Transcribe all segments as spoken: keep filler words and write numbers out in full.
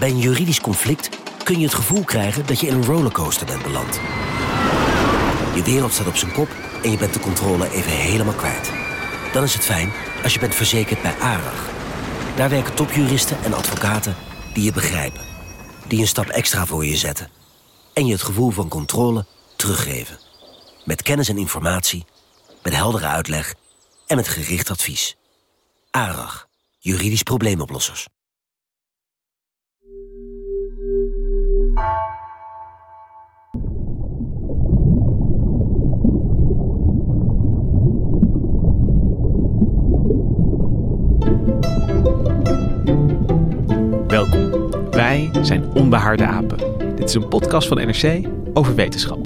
Bij een juridisch conflict kun je het gevoel krijgen dat je in een rollercoaster bent beland. Je wereld staat op zijn kop en je bent de controle even helemaal kwijt. Dan is het fijn als je bent verzekerd bij ARAG. Daar werken topjuristen en advocaten die je begrijpen. Die een stap extra voor je zetten. En je het gevoel van controle teruggeven. Met kennis en informatie, met heldere uitleg en met gericht advies. ARAG, juridisch probleemoplossers. Welkom, wij zijn Onbehaarde Apen. Dit is een podcast van N R C over wetenschap.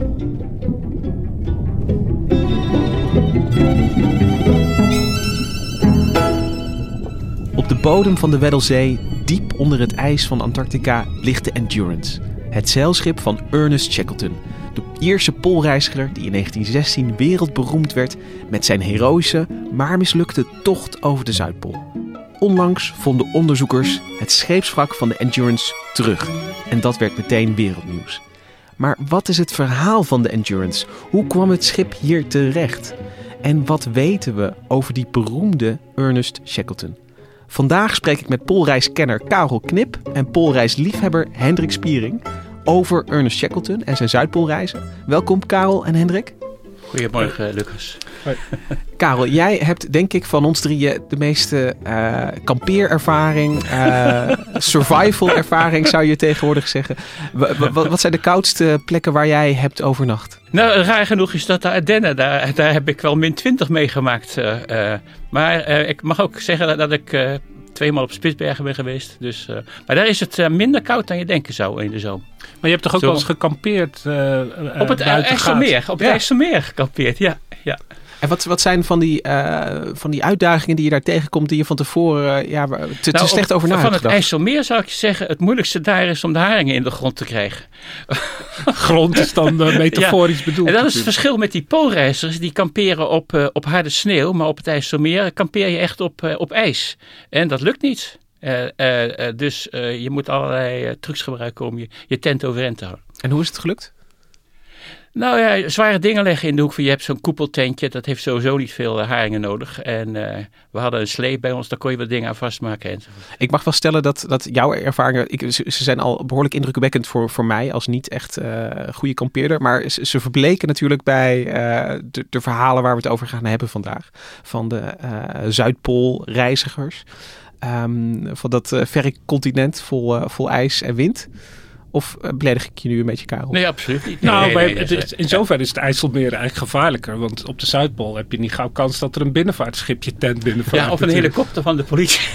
Op de bodem van de Weddellzee, diep onder het ijs van Antarctica, ligt de Endurance. Het zeilschip van Ernest Shackleton, de Ierse poolreiziger die in negentien zestien wereldberoemd werd met zijn heroïsche, maar mislukte tocht over de Zuidpool. Onlangs vonden onderzoekers het scheepswrak van de Endurance terug. En dat werd meteen wereldnieuws. Maar wat is het verhaal van de Endurance? Hoe kwam het schip hier terecht? En wat weten we over die beroemde Ernest Shackleton? Vandaag spreek ik met poolreiskenner Karel Knip en poolreisliefhebber Hendrik Spiering over Ernest Shackleton en zijn Zuidpoolreizen. Welkom Karel en Hendrik. Goedemorgen, Lucas. Hoi. Karel, jij hebt denk ik van ons drieën de meeste uh, kampeerervaring, uh, survival ervaring zou je tegenwoordig zeggen. W- w- wat zijn de koudste plekken waar jij hebt overnacht? Nou, raar genoeg is dat de Ardennen. Daar, daar heb ik wel min twintig meegemaakt. Uh, uh, maar uh, ik mag ook zeggen dat, dat ik uh, tweemaal op Spitsbergen ben geweest. Dus, uh, maar daar is het uh, minder koud dan je denken zou in de zomer. Maar je hebt toch ook Zo. wel eens gekampeerd? Uh, op het uh, IJsselmeer. Op het ja. IJsselmeer gekampeerd, ja. ja. En wat, wat zijn van die, uh, van die uitdagingen die je daar tegenkomt die je van tevoren uh, ja, te, te nou, slecht op, over na hebt Van gedacht? het IJsselmeer zou ik je zeggen, het moeilijkste daar is om de haringen in de grond te krijgen. Grond is dan uh, metaforisch ja. bedoeld. En dat is het verschil met die poolreizigers. Die kamperen op, uh, op harde sneeuw, maar op het IJsselmeer kampeer je echt op, uh, op ijs. En dat lukt niet. Uh, uh, uh, dus uh, je moet allerlei uh, trucs gebruiken om je, je tent overeind te houden. En hoe is het gelukt? Nou ja, zware dingen leggen in de hoek van je hebt zo'n koepeltentje. Dat heeft sowieso niet veel uh, haringen nodig. En uh, we hadden een slee bij ons, daar kon je wat dingen aan vastmaken. Enzovoort. Ik mag wel stellen dat, dat jouw ervaringen, ik, ze, ze zijn al behoorlijk indrukwekkend voor, voor mij als niet echt uh, goede kampeerder. Maar ze, ze verbleken natuurlijk bij uh, de, de verhalen waar we het over gaan hebben vandaag. Van de uh, Zuidpoolreizigers. Um, van dat uh, verre continent vol, uh, vol ijs en wind. Of uh, beledig ik je nu een beetje, Karel? Nee, absoluut niet. Nee, nou, nee, maar nee, het nee, is, in zoverre is het IJsselmeer eigenlijk gevaarlijker. Want op de Zuidpool heb je niet gauw kans dat er een binnenvaartschip je tent binnenvaart. Ja, of een natuurlijk. helikopter van de politie.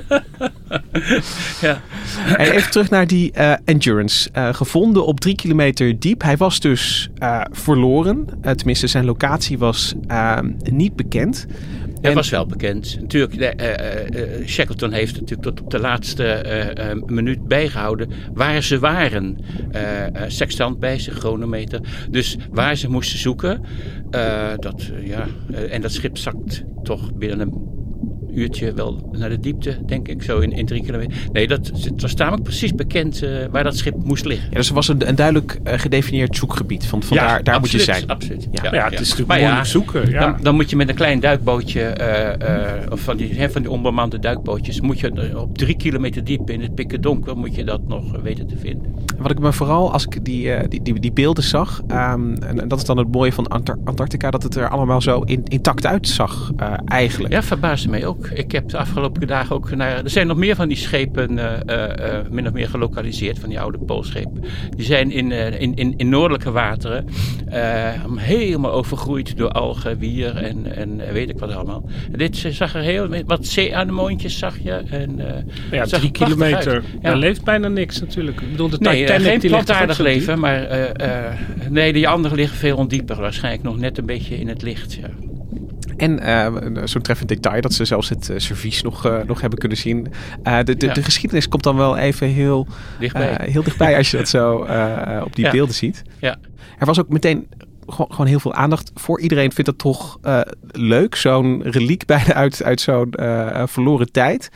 ja. En even terug naar die uh, Endurance. Uh, gevonden op drie kilometer diep. Hij was dus uh, verloren. Uh, tenminste, zijn locatie was uh, niet bekend. Het en... was wel bekend. Natuurlijk, uh, uh, Shackleton heeft natuurlijk tot op de laatste uh, uh, minuut bijgehouden waar ze waren. Uh, uh, sextant bij zich, chronometer. Dus waar ze moesten zoeken. Uh, dat, uh, ja, uh, en dat schip zakt toch binnen een uurtje wel naar de diepte, denk ik, zo in, in drie kilometer. Nee, dat, het was tamelijk precies bekend uh, waar dat schip moest liggen. Ja, dus er was een, een duidelijk uh, gedefinieerd zoekgebied. Van, van ja, daar, daar absoluut, moet je zijn. Absoluut. Ja, ja, ja, ja het is natuurlijk moeilijk ja, zoeken. Ja. Dan, dan moet je met een klein duikbootje, uh, uh, of van die, he, van die onbemande duikbootjes, moet je op drie kilometer diep in het pikkerdonker, moet je dat nog weten te vinden. Wat ik me vooral, als ik die, uh, die, die, die beelden zag, um, en, en dat is dan het mooie van Antar- Antarctica, dat het er allemaal zo in, intact uitzag, uh, eigenlijk. Ja, verbaasde mij ook. Ik heb de afgelopen dagen ook naar... Er zijn nog meer van die schepen uh, uh, min of meer gelokaliseerd, van die oude poolschepen. Die zijn in, uh, in, in, in noordelijke wateren uh, helemaal overgroeid door algen, wier en, en weet ik wat allemaal. En dit zag er heel... Wat zeeanemoontjes zag je. En, uh, ja, drie kilometer. Ja. Daar leeft bijna niks natuurlijk. Ik bedoel, de nee, Titanic, geen die plantaardig leven, maar uh, uh, nee, die anderen liggen veel ondieper. Waarschijnlijk nog net een beetje in het licht, ja. En uh, zo'n treffend detail dat ze zelfs het uh, servies nog, uh, nog hebben kunnen zien. Uh, de, de, ja. de geschiedenis komt dan wel even heel dichtbij, uh, heel dichtbij als je dat zo uh, op die ja. beelden ziet. Ja. Er was ook meteen gewoon, gewoon heel veel aandacht voor. Iedereen vindt dat toch uh, leuk. Zo'n reliek bijna uit, uit zo'n uh, verloren tijd.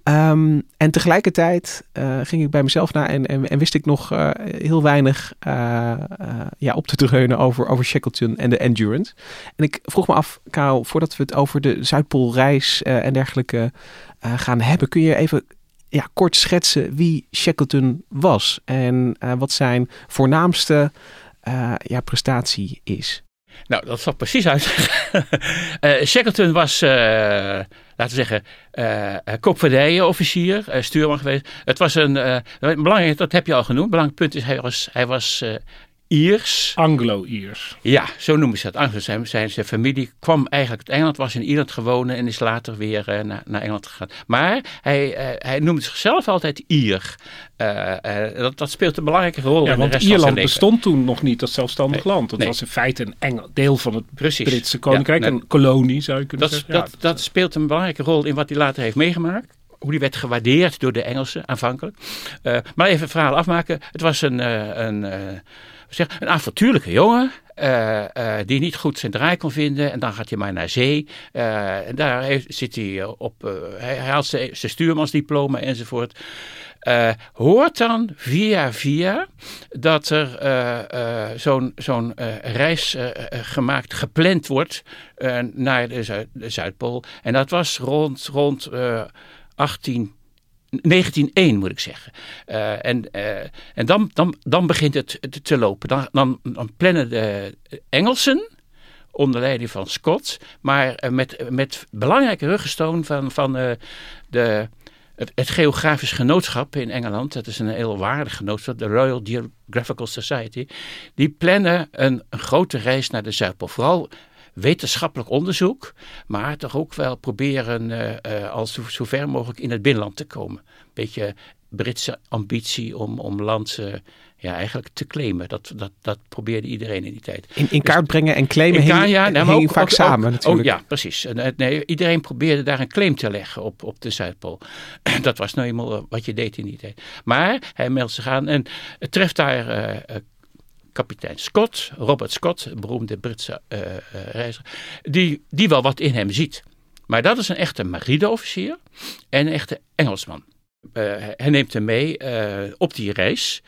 Um, en tegelijkertijd uh, ging ik bij mezelf na en, en, en wist ik nog uh, heel weinig uh, uh, ja, op te dreunen over, over Shackleton en de Endurance. En ik vroeg me af, Karel, voordat we het over de Zuidpoolreis uh, en dergelijke uh, gaan hebben, kun je even ja, kort schetsen wie Shackleton was en uh, wat zijn voornaamste uh, ja, prestatie is? Nou, dat zal precies uitleggen. uh, Shackleton was, uh, laten we zeggen, uh, koopvaardijofficier, uh, stuurman geweest. Het was een, uh, belangrijk, dat heb je al genoemd, belangrijk punt is, hij was, hij was uh, Iers. Anglo-Iers. Ja, zo noemen ze dat. Anglo. Zijn, zijn, zijn familie kwam eigenlijk uit Engeland, was in Ierland gewoond en is later weer uh, naar, naar Engeland gegaan. Maar hij, uh, hij noemde zichzelf altijd Ier. Uh, uh, dat, dat speelt een belangrijke rol ja, in de want rest Ierland van zijn leven. bestond toen nog niet als zelfstandig nee, land. Het nee. was in feite een Engel, deel van het Precies. Britse koninkrijk, ja, nee. een kolonie zou je kunnen dat, zeggen. Dat, ja, dat speelt een belangrijke rol in wat hij later heeft meegemaakt. Hoe die werd gewaardeerd door de Engelsen aanvankelijk. Uh, maar even het verhaal afmaken. Het was een, uh, een, uh, zeg, een avontuurlijke jongen. Uh, uh, die niet goed zijn draai kon vinden. En dan gaat hij maar naar zee. Uh, en daar heeft, zit hij op. Uh, hij, hij haalt zijn stuurmansdiploma enzovoort. Uh, hoort dan via via dat er uh, uh, zo'n, zo'n uh, reis uh, gemaakt, gepland wordt uh, naar de, Zuid, de Zuidpool. En dat was rond, rond uh, achttien negentien één moet ik zeggen. Uh, en uh, en dan, dan, dan begint het te, te lopen. Dan, dan, dan plannen de Engelsen onder leiding van Scott, maar uh, met, met belangrijke ruggensteun van, van uh, de, het, het Geografisch Genootschap in Engeland. Dat is een heel waardig genootschap, de Royal Geographical Society. Die plannen een, een grote reis naar de Zuidpool. Vooral wetenschappelijk onderzoek, maar toch ook wel proberen uh, uh, al zo, zo ver mogelijk in het binnenland te komen. Een beetje Britse ambitie om, om land uh, ja, eigenlijk te claimen. Dat, dat, dat probeerde iedereen in die tijd. In, in kaart brengen en claimen hingen hing, ja, nou, hing vaak ook, samen ook, natuurlijk. Oh ja, precies. En, nee, iedereen probeerde daar een claim te leggen op, op de Zuidpool. Dat was nou eenmaal wat je deed in die tijd. Maar hij meldt zich aan en het treft daar Uh, uh, kapitein Scott, Robert Scott, beroemde Britse uh, uh, reiziger, die, die wel wat in hem ziet. Maar dat is een echte marineofficier en een echte Engelsman. Uh, hij neemt hem mee uh, op die reis.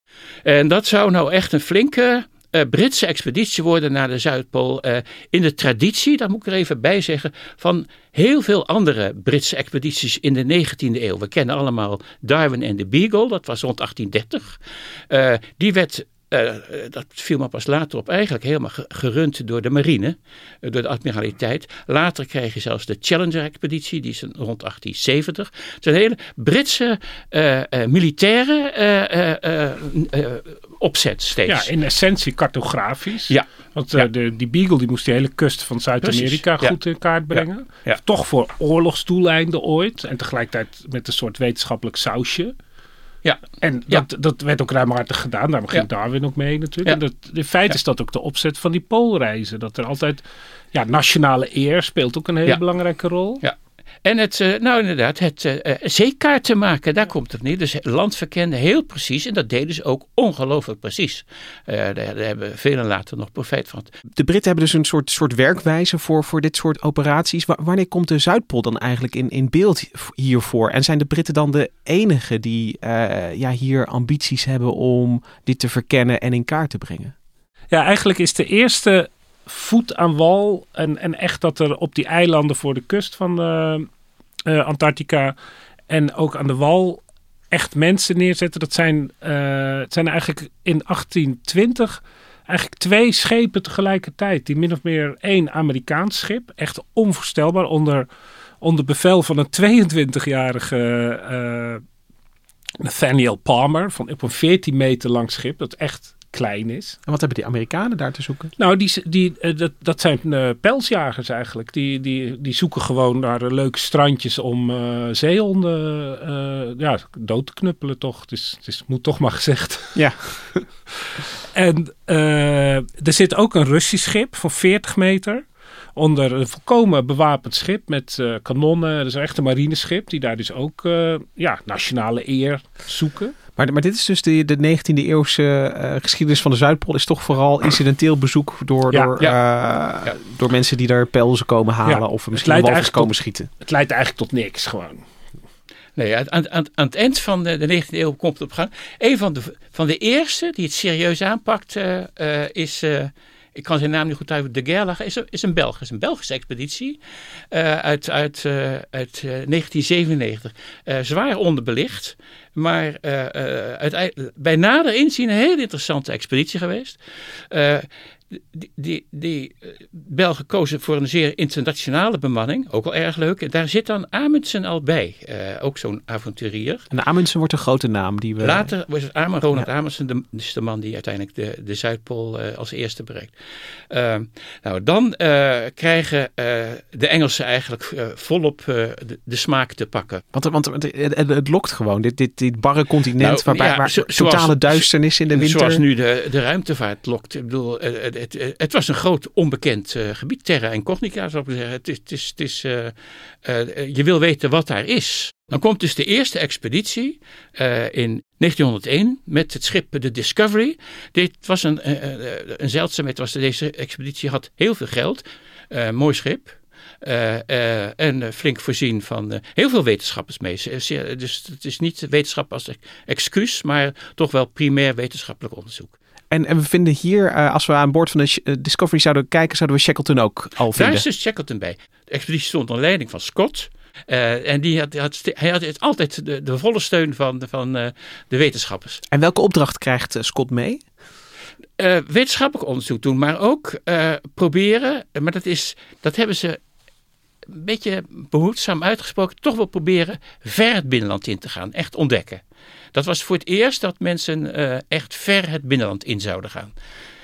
En dat zou nou echt een flinke uh, Britse expeditie worden naar de Zuidpool. Uh, in de traditie, daar moet ik er even bij zeggen, van heel veel andere Britse expedities in de negentiende eeuw. We kennen allemaal Darwin en de Beagle, dat was rond achttien dertig. Uh, die werd Uh, dat viel me pas later op, eigenlijk helemaal gerund door de marine, uh, door de admiraliteit. Later kreeg je zelfs de Challenger-expeditie, die is rond achttien zeventig. Het is een hele Britse uh, uh, militaire uh, uh, uh, opzet steeds. Ja, in essentie cartografisch. Ja. Want uh, ja. de, die Beagle die moest de hele kust van Zuid-Amerika Precies. goed ja. in kaart brengen. Ja. Ja. Toch voor oorlogsdoeleinden ooit. En tegelijkertijd met een soort wetenschappelijk sausje. Ja. En dat, ja. dat werd ook ruimhartig gedaan. Daarom ging ja. Darwin ook mee natuurlijk. Ja. En dat, in feite ja. is dat ook de opzet van die poolreizen. Dat er altijd, ja, nationale eer speelt ook een hele ja. belangrijke rol. Ja. En het, uh, nou inderdaad, het uh, zeekaarten maken, daar komt het neer. Dus land verkennen heel precies. En dat deden ze ook ongelooflijk precies. Uh, daar, daar hebben velen later nog profijt van. De Britten hebben dus een soort, soort werkwijze voor, voor dit soort operaties. W- wanneer komt de Zuidpool dan eigenlijk in, in beeld hiervoor? En zijn de Britten dan de enigen die uh, ja, hier ambities hebben om dit te verkennen en in kaart te brengen? Ja, eigenlijk is de eerste voet aan wal en, en echt dat er op die eilanden voor de kust van uh, uh, Antarctica en ook aan de wal echt mensen neerzetten. Dat zijn, uh, het zijn eigenlijk in achttien twintig eigenlijk twee schepen tegelijkertijd. Die min of meer één Amerikaans schip, echt onvoorstelbaar, onder, onder bevel van een tweeëntwintigjarige uh, Nathaniel Palmer, van op een veertien meter lang schip, dat echt klein is. En wat hebben die Amerikanen daar te zoeken? Nou, die, die, uh, dat, dat zijn uh, pelsjagers eigenlijk. Die, die, die zoeken gewoon naar uh, leuke strandjes om uh, zeehonden uh, ja, dood te knuppelen toch. Het is, het is, moet toch maar gezegd. Ja. En uh, er zit ook een Russisch schip van veertig meter. onder een volkomen bewapend schip met uh, kanonnen. Dat is echt een marineschip die daar dus ook uh, ja, nationale eer zoeken. Maar, maar dit is dus de, de negentiende eeuwse uh, geschiedenis van de Zuidpool. Is toch vooral incidenteel bezoek door, ja, door, ja. Uh, ja. door mensen die daar pelzen komen halen. Ja. Of misschien walvis komen tot, schieten. Het leidt eigenlijk tot niks gewoon. Nee, aan, aan, aan het eind van de, de negentiende eeuw komt het op gang. Een van de, van de eerste die het serieus aanpakt uh, uh, is... Uh, ik kan zijn naam niet goed uit. De Gerlach is, is een Belg. is een Belgische expeditie uh, uit, uit, uh, uit uh, negentien zevenennegentig. Uh, zwaar onderbelicht. Maar uh, uh, uiteindelijk, bij nader inzien een heel interessante expeditie geweest. Uh, Die, die, die Belgen kozen voor een zeer internationale bemanning. Ook wel erg leuk. En daar zit dan Amundsen al bij. Uh, ook zo'n avonturier. En Amundsen wordt een grote naam. Die we... Later was het Am- Ronald ja. Amundsen. De, dus de man die uiteindelijk de, de Zuidpool uh, als eerste bereikt. Uh, nou, dan uh, krijgen uh, de Engelsen eigenlijk uh, volop uh, de, de smaak te pakken. Want, want het, het, het lokt gewoon. Dit, dit, dit barre continent nou, waarbij ja, waar zo, totale zoals, duisternis in de winter. Zoals nu de, de ruimtevaart lokt. Ik bedoel... Uh, Het, het, het was een groot onbekend uh, gebied, terra incognita zou ik zeggen. Het is, het is, het is, uh, uh, je wil weten wat daar is. Dan komt dus de eerste expeditie uh, in negentienhonderdéén met het schip de Discovery. Dit was een, uh, een zeldzaamheid. Was deze expeditie had heel veel geld, uh, mooi schip. Uh, uh, en uh, flink voorzien van uh, heel veel wetenschappers mee. Dus het is niet wetenschap als excuus, maar toch wel primair wetenschappelijk onderzoek. En, en we vinden hier, uh, als we aan boord van de uh, Discovery zouden kijken, zouden we Shackleton ook al vinden. Daar is dus Shackleton bij. De expeditie stond onder leiding van Scott. Uh, en die had, had, hij had altijd de, de volle steun van, van uh, de wetenschappers. En welke opdracht krijgt uh, Scott mee? Uh, wetenschappelijk onderzoek doen, maar ook uh, proberen, maar dat, is, dat hebben ze een beetje behoedzaam uitgesproken, toch wel proberen ver het binnenland in te gaan, echt ontdekken. Dat was voor het eerst dat mensen uh, echt ver het binnenland in zouden gaan.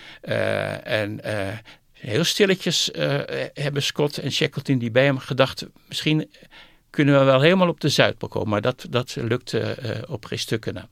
Uh, en uh, heel stilletjes uh, hebben Scott en Shackleton die bij hem gedacht, misschien kunnen we wel helemaal op de Zuidpool komen. Maar dat, dat lukte uh, op geen stukken na.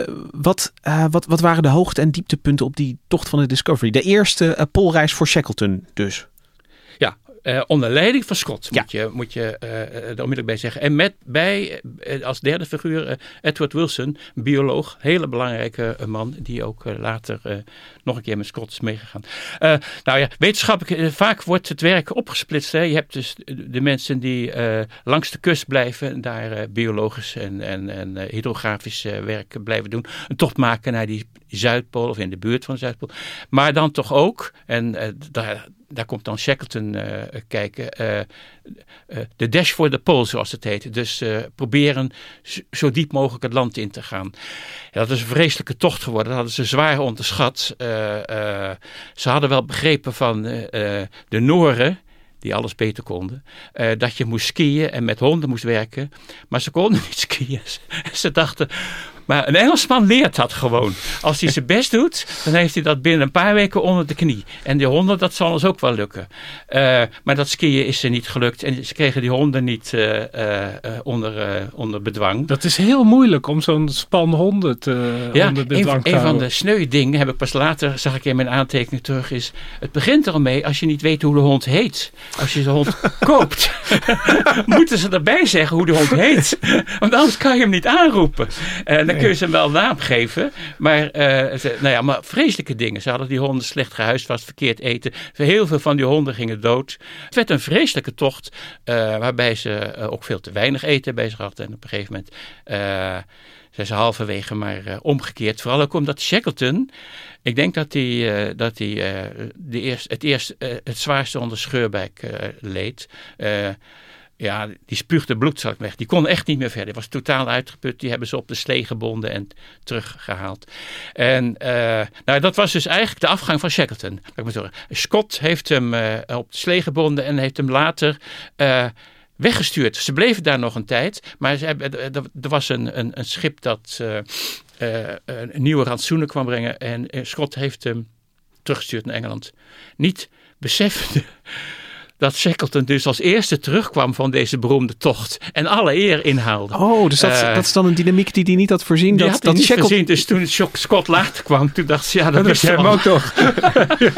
Wat, uh, wat, wat waren de hoogte- en dieptepunten op die tocht van de Discovery? De eerste uh, poolreis voor Shackleton dus. Ja. Uh, onder leiding van Scott, ja. moet je, moet je uh, er onmiddellijk bij zeggen. En met bij, uh, als derde figuur, uh, Edward Wilson, een bioloog, hele belangrijke uh, man, die ook uh, later uh, nog een keer met Scott is meegegaan. Uh, nou ja, wetenschappelijk, uh, vaak wordt het werk opgesplitst. Hè. Je hebt dus de mensen die uh, langs de kust blijven, daar uh, biologisch en, en, en uh, hydrografisch uh, werk blijven doen. Een tocht maken naar die Zuidpool of in de buurt van de Zuidpool. Maar dan toch ook, en uh, daar... Daar komt dan Shackleton uh, kijken. Uh, uh, de dash for the pole, zoals het heet. Dus uh, proberen zo diep mogelijk het land in te gaan. Ja, dat is een vreselijke tocht geworden. Dat hadden ze zwaar onderschat. Uh, uh, ze hadden wel begrepen van uh, de Nooren, die alles beter konden, uh, dat je moest skiën en met honden moest werken. Maar ze konden niet skiën. Ze dachten... Maar een Engelsman leert dat gewoon. Als hij zijn best doet, dan heeft hij dat binnen een paar weken onder de knie. En die honden, dat zal ons ook wel lukken. Uh, maar dat skiën is er niet gelukt. En ze kregen die honden niet uh, uh, onder, uh, onder bedwang. Dat is heel moeilijk om zo'n span honden te, ja, onder bedwang een, te een houden. van de sneu dingen, heb ik pas later, zag ik in mijn aantekening terug, is... Het begint er al mee als je niet weet hoe de hond heet. Als je de hond koopt, moeten ze erbij zeggen hoe de hond heet. Want anders kan je hem niet aanroepen. En uh, dan kun je ze wel een naam geven. Maar, uh, ze, nou ja, maar vreselijke dingen. Ze hadden die honden slecht gehuisvast, verkeerd eten. Heel veel van die honden gingen dood. Het werd een vreselijke tocht. Uh, waarbij ze uh, ook veel te weinig eten bij zich hadden. En op een gegeven moment uh, zijn ze halverwege maar uh, omgekeerd. Vooral ook omdat Shackleton... Ik denk dat hij, uh, dat hij uh, de eerst, het, eerst, uh, het zwaarste onder scheurbuik uh, leed. Uh, Ja, die spuugde bloedzak weg. Die kon echt niet meer verder. Die was totaal uitgeput. Die hebben ze op de slee gebonden en teruggehaald. En uh, nou, dat was dus eigenlijk de afgang van Shackleton. Scott heeft hem uh, op de slee gebonden en heeft hem later uh, weggestuurd. Ze bleven daar nog een tijd. Maar ze hebben, er was een, een, een schip dat uh, uh, een nieuwe rantsoenen kwam brengen. En uh, Scott heeft hem teruggestuurd naar Engeland. Niet beseffende... dat Shackleton dus als eerste terugkwam van deze beroemde tocht. En alle eer inhaalde. Oh, dus dat, uh, dat is dan een dynamiek die hij niet had voorzien. Die dat, had dat hij niet Shackleton... voorzien. Dus toen Scott later kwam, toen dacht ze, ja, dat, dat is hem ook toch. ja.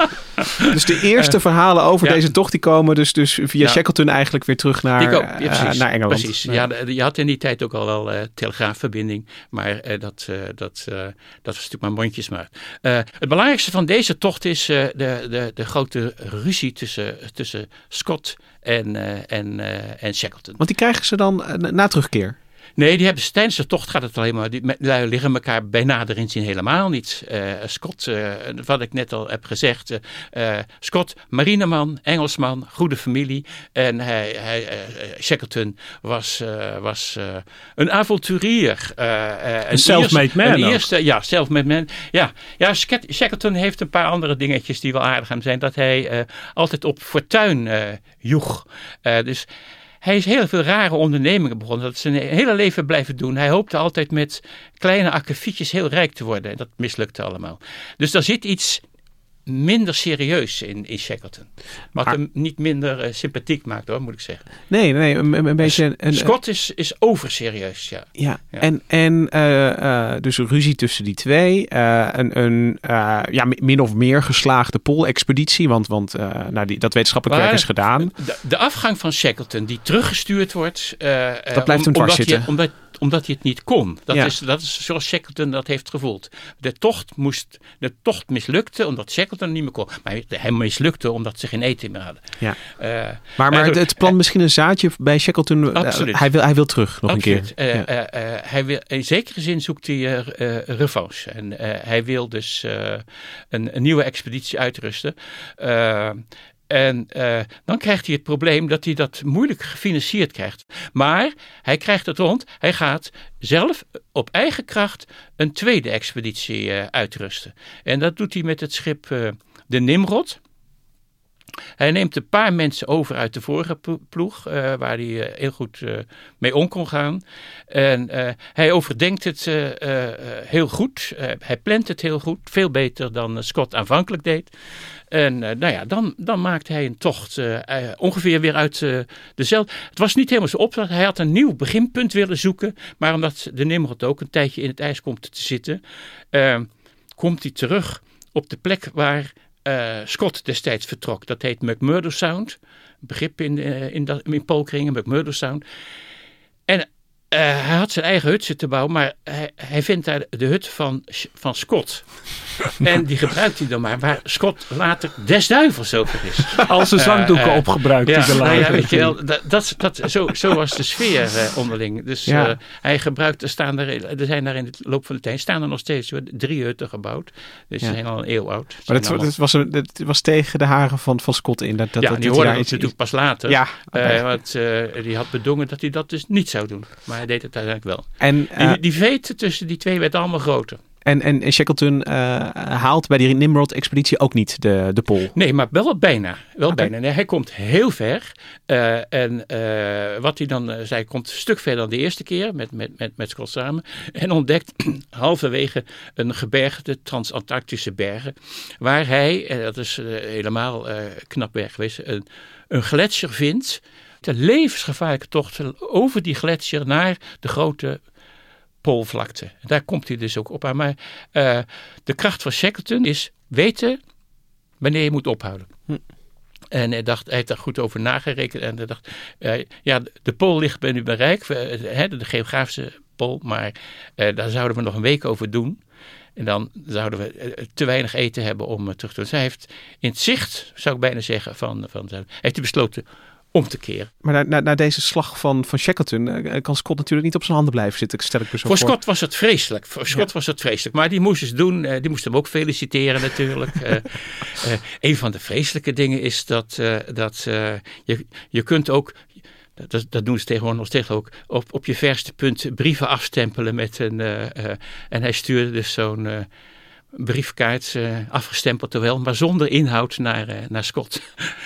Dus de eerste uh, verhalen over ja. deze tocht die komen dus, dus via ja. Shackleton eigenlijk weer terug naar, ja, uh, naar Engeland. Precies. Ja. Ja, je had in die tijd ook al wel uh, telegraafverbinding, maar uh, dat, uh, dat, uh, dat was natuurlijk maar mondjesmaat. Uh, het belangrijkste van deze tocht is uh, de, de, de grote ruzie tussen, tussen Scott en, uh, en, uh, en Shackleton. Want die krijgen ze dan uh, na terugkeer? Nee, die hebben tijdens de tocht gaat het alleen maar. Die lui liggen elkaar bij nader inzien helemaal niet. Uh, Scott, uh, wat ik net al heb gezegd. Uh, Scott, marineman, Engelsman, goede familie. En hij, hij, uh, Shackleton was, uh, was uh, een avonturier. Uh, een self-made man. Een eerste, ja, self-made man. Ja, ja, Shackleton heeft een paar andere dingetjes die wel aardig aan zijn. Dat hij uh, altijd op fortuin uh, joeg. Uh, dus... Hij is heel veel rare ondernemingen begonnen. Dat is zijn hele leven blijven doen. Hij hoopte altijd met kleine akkefietjes heel rijk te worden. En dat mislukte allemaal. Dus daar zit iets minder serieus in, in Shackleton. Wat ah. hem niet minder uh, sympathiek maakt, hoor, moet ik zeggen. Nee, nee, een, een beetje... Een, Scott is, is overserieus, ja. Ja, ja. en, en uh, uh, dus een ruzie tussen die twee. Uh, een een uh, ja, min of meer geslaagde Poolexpeditie, want, want uh, nou, die, dat wetenschappelijk maar, werk is gedaan. De, de afgang van Shackleton, die teruggestuurd wordt... Uh, dat blijft hem dwars zitten. Je, omdat, omdat hij het niet kon. Dat, ja. is, dat is zoals Shackleton dat heeft gevoeld. De tocht, moest, de tocht mislukte omdat Shackleton niet meer kon. Maar hij mislukte omdat ze geen eten meer hadden. Ja. Uh, maar maar het, het plant uh, misschien een zaadje bij Shackleton. Absoluut. Uh, hij, wil, hij wil terug nog absoluut. een keer. Uh, ja. uh, uh, hij wil, in zekere zin zoekt hij uh, uh, revanche. En uh, hij wil dus uh, een, een nieuwe expeditie uitrusten. Uh, En uh, dan krijgt hij het probleem dat hij dat moeilijk gefinancierd krijgt. Maar hij krijgt het rond. Hij gaat zelf op eigen kracht een tweede expeditie uh, uitrusten. En dat doet hij met het schip uh, de Nimrod. Hij neemt een paar mensen over uit de vorige ploeg, uh, waar hij uh, heel goed uh, mee om kon gaan. En uh, hij overdenkt het uh, uh, heel goed. Uh, hij plant het heel goed, veel beter dan uh, Scott aanvankelijk deed. En uh, nou ja, dan, dan maakte hij een tocht uh, uh, ongeveer weer uit uh, dezelfde. Het was niet helemaal zijn opdracht. Hij had een nieuw beginpunt willen zoeken. Maar omdat de Nimrod ook een tijdje in het ijs komt te zitten, uh, komt hij terug op de plek waar uh, Scott destijds vertrok. Dat heet McMurdo Sound. Begrip in, uh, in, dat, in Poolkringen, McMurdo Sound. En Uh, hij had zijn eigen hut zitten bouwen, maar hij, hij vindt daar de hut van, van Scott. En die gebruikt hij dan maar, waar Scott later des duivels over is. Als zijn zangdoeken uh, uh, opgebruikt. Ja, die nou ja, weet je wel, dat, dat, dat, zo, zo was de sfeer uh, onderling. Dus ja. uh, hij gebruikt, er, staan er, er zijn daar in het loop van de tijd, staan er nog steeds hoor, drie hutten gebouwd. Dus ze ja. zijn al een eeuw oud. Maar het, allemaal... het, was, het was tegen de haren van, van Scott in. Dat, dat, ja, dat, die hoorde het natuurlijk pas later. Ja, okay. uh, want uh, die had bedongen dat hij dat dus niet zou doen. Maar hij deed het uiteindelijk wel. En, uh, die, die veet tussen die twee werd allemaal groter. En, en, en Shackleton uh, haalt bij die Nimrod-expeditie ook niet de, de Pool? Nee, maar wel bijna. Wel okay. bijna. Nee, hij komt heel ver. Uh, en uh, wat hij dan uh, zei, komt een stuk verder dan de eerste keer met, met, met, met Scott samen. En ontdekt halverwege een gebergte transantarctische bergen. Waar hij, en dat is uh, helemaal uh, knap werk geweest, een, een gletsjer vindt. De levensgevaarlijke tocht over die gletsjer naar de grote Poolvlakte. Daar komt hij dus ook op aan. Maar uh, de kracht van Shackleton is weten wanneer je moet ophouden. Hm. En hij, dacht, hij heeft daar goed over nagerekend. En hij dacht, uh, ja, de Pool ligt bij uw bereik. Uh, de, de geografische Pool. Maar uh, daar zouden we nog een week over doen. En dan zouden we uh, te weinig eten hebben om uh, terug te doen. Dus hij heeft in het zicht, zou ik bijna zeggen, van, van heeft hij besloten om te keren. Maar na, na, na deze slag van, van Shackleton uh, kan Scott natuurlijk niet op zijn handen blijven zitten. Stel ik me zo voor voor. Scott was het vreselijk. Voor Scott ja. was het vreselijk. Maar die moest het doen. Uh, die moest hem ook feliciteren natuurlijk. uh, uh, een van de vreselijke dingen is dat, uh, dat uh, je, je kunt ook... Dat, dat doen ze tegenwoordig nog steeds ook. Op, op je verste punt brieven afstempelen met een... Uh, uh, en hij stuurde dus zo'n... Uh, briefkaart, uh, afgestempeld wel, maar zonder inhoud naar, uh, naar Scott.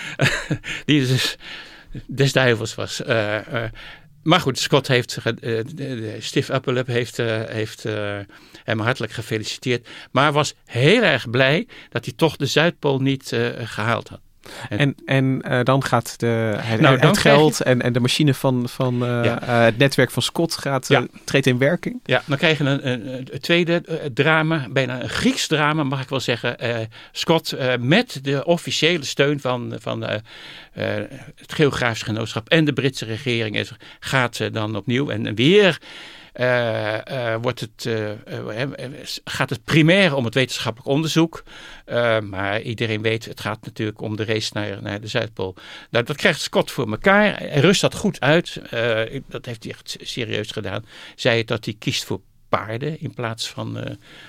Die dus des duivels was. Uh, uh, maar goed, Scott heeft, uh, de, de Stiff Upper Lip heeft, uh, heeft uh, hem hartelijk gefeliciteerd. Maar was heel erg blij dat hij toch de Zuidpool niet uh, gehaald had. En, en, en uh, dan gaat de, het, nou, dan het geld je... en, en de machine van, van uh, ja. uh, het netwerk van Scott gaat, uh, ja. treedt in werking. Ja, dan krijg je een, een, een tweede uh, drama, bijna een Grieks drama mag ik wel zeggen. Uh, Scott uh, met de officiële steun van, van uh, uh, het Geografisch Genootschap en de Britse regering is, gaat uh, dan opnieuw en weer... Uh, uh, wordt het, uh, uh, gaat het primair om het wetenschappelijk onderzoek. Uh, maar iedereen weet, het gaat natuurlijk om de race naar, naar de Zuidpool. Nou, dat krijgt Scott voor elkaar. Hij rust dat goed uit. Uh, dat heeft hij echt serieus gedaan. Zei het dat hij kiest voor paarden in plaats van, uh,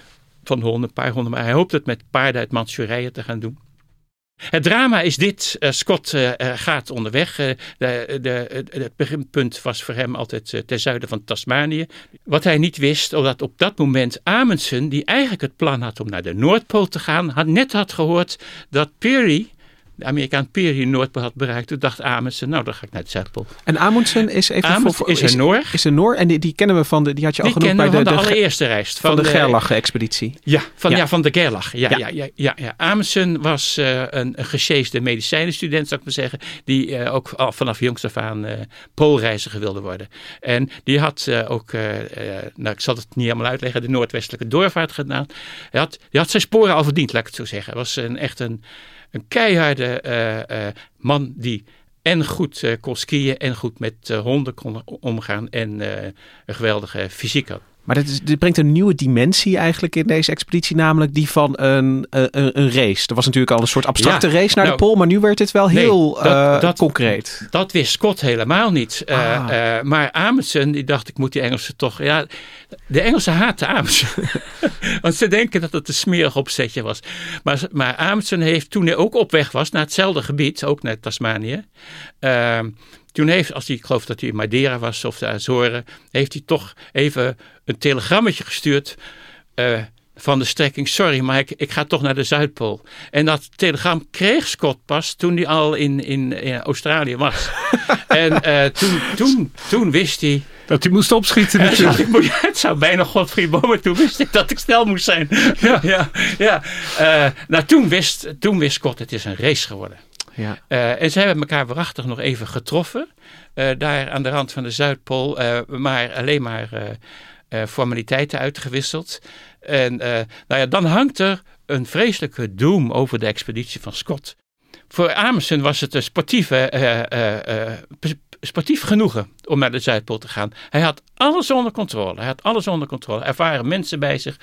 van honden, paarhonden. Maar hij hoopt het met paarden uit Manchurije te gaan doen. Het drama is dit. Uh, Scott uh, gaat onderweg. Uh, de, de, het beginpunt was voor hem altijd uh, ten zuiden van Tasmanië. Wat hij niet wist, omdat op dat moment Amundsen, die eigenlijk het plan had om naar de Noordpool te gaan, had net had gehoord dat Peary, de Amerikaan Peary, de Noordpool had bereikt. Toen dacht Amundsen, nou dan ga ik naar de Zuidpool. En Amundsen is even Amundsen voor, is, is een Noor. Is een Noor en die, die kennen we van de, die had je al die genoemd bij de, van de, de allereerste reis. Van, van de, de Gerlach-expeditie. Ja, van, ja. ja. ja, van de Gerlach. Ja, ja. Ja, ja, ja, ja. Amundsen was uh, een, een gesjeesde medicijnenstudent, zou ik maar zeggen, die uh, ook al vanaf jongs af aan uh, poolreiziger wilde worden. En die had uh, ook, uh, uh, nou ik zal het niet helemaal uitleggen, de noordwestelijke doorvaart gedaan. Hij had, hij had zijn sporen al verdiend, laat ik het zo zeggen. Hij was een, echt een Een keiharde uh, uh, man die en goed uh, kon skiën en goed met uh, honden kon omgaan en uh, een geweldige fysiek had. Maar dit, is, dit brengt een nieuwe dimensie eigenlijk in deze expeditie, namelijk die van een, een, een race. Er was natuurlijk al een soort abstracte ja, race naar nou, de Pool, maar nu werd het wel heel nee, dat, uh, dat, concreet. Dat wist Scott helemaal niet. Ah. Uh, uh, maar Amundsen, die dacht, ik moet die Engelsen toch... Ja, de Engelsen haten Amundsen. Want ze denken dat het een smerig opzetje was. Maar, maar Amundsen heeft, toen hij ook op weg was naar hetzelfde gebied, ook naar Tasmanië... Uh, Toen heeft, als hij, ik geloof dat hij in Madeira was of de Azoren, heeft hij toch even een telegrammetje gestuurd uh, van de strekking. Sorry, maar ik, ik ga toch naar de Zuidpool. En dat telegram kreeg Scott pas toen hij al in, in, in Australië was. en uh, toen, toen, toen wist hij... Dat hij moest opschieten natuurlijk. Uh, moest, het zou bijna Godfried Bommen. Toen wist ik dat ik snel moest zijn. ja, ja, ja. Uh, nou, toen wist, toen wist Scott, het is een race geworden. Ja. Uh, en ze hebben elkaar waarachtig nog even getroffen. Uh, daar aan de rand van de Zuidpool. Uh, maar alleen maar uh, uh, formaliteiten uitgewisseld. En uh, nou ja, dan hangt er een vreselijke doom over de expeditie van Scott. Voor Amundsen was het een sportieve, uh, uh, uh, sportief genoegen om naar de Zuidpool te gaan. Hij had alles onder controle. Hij had alles onder controle. Ervaren mensen bij zich.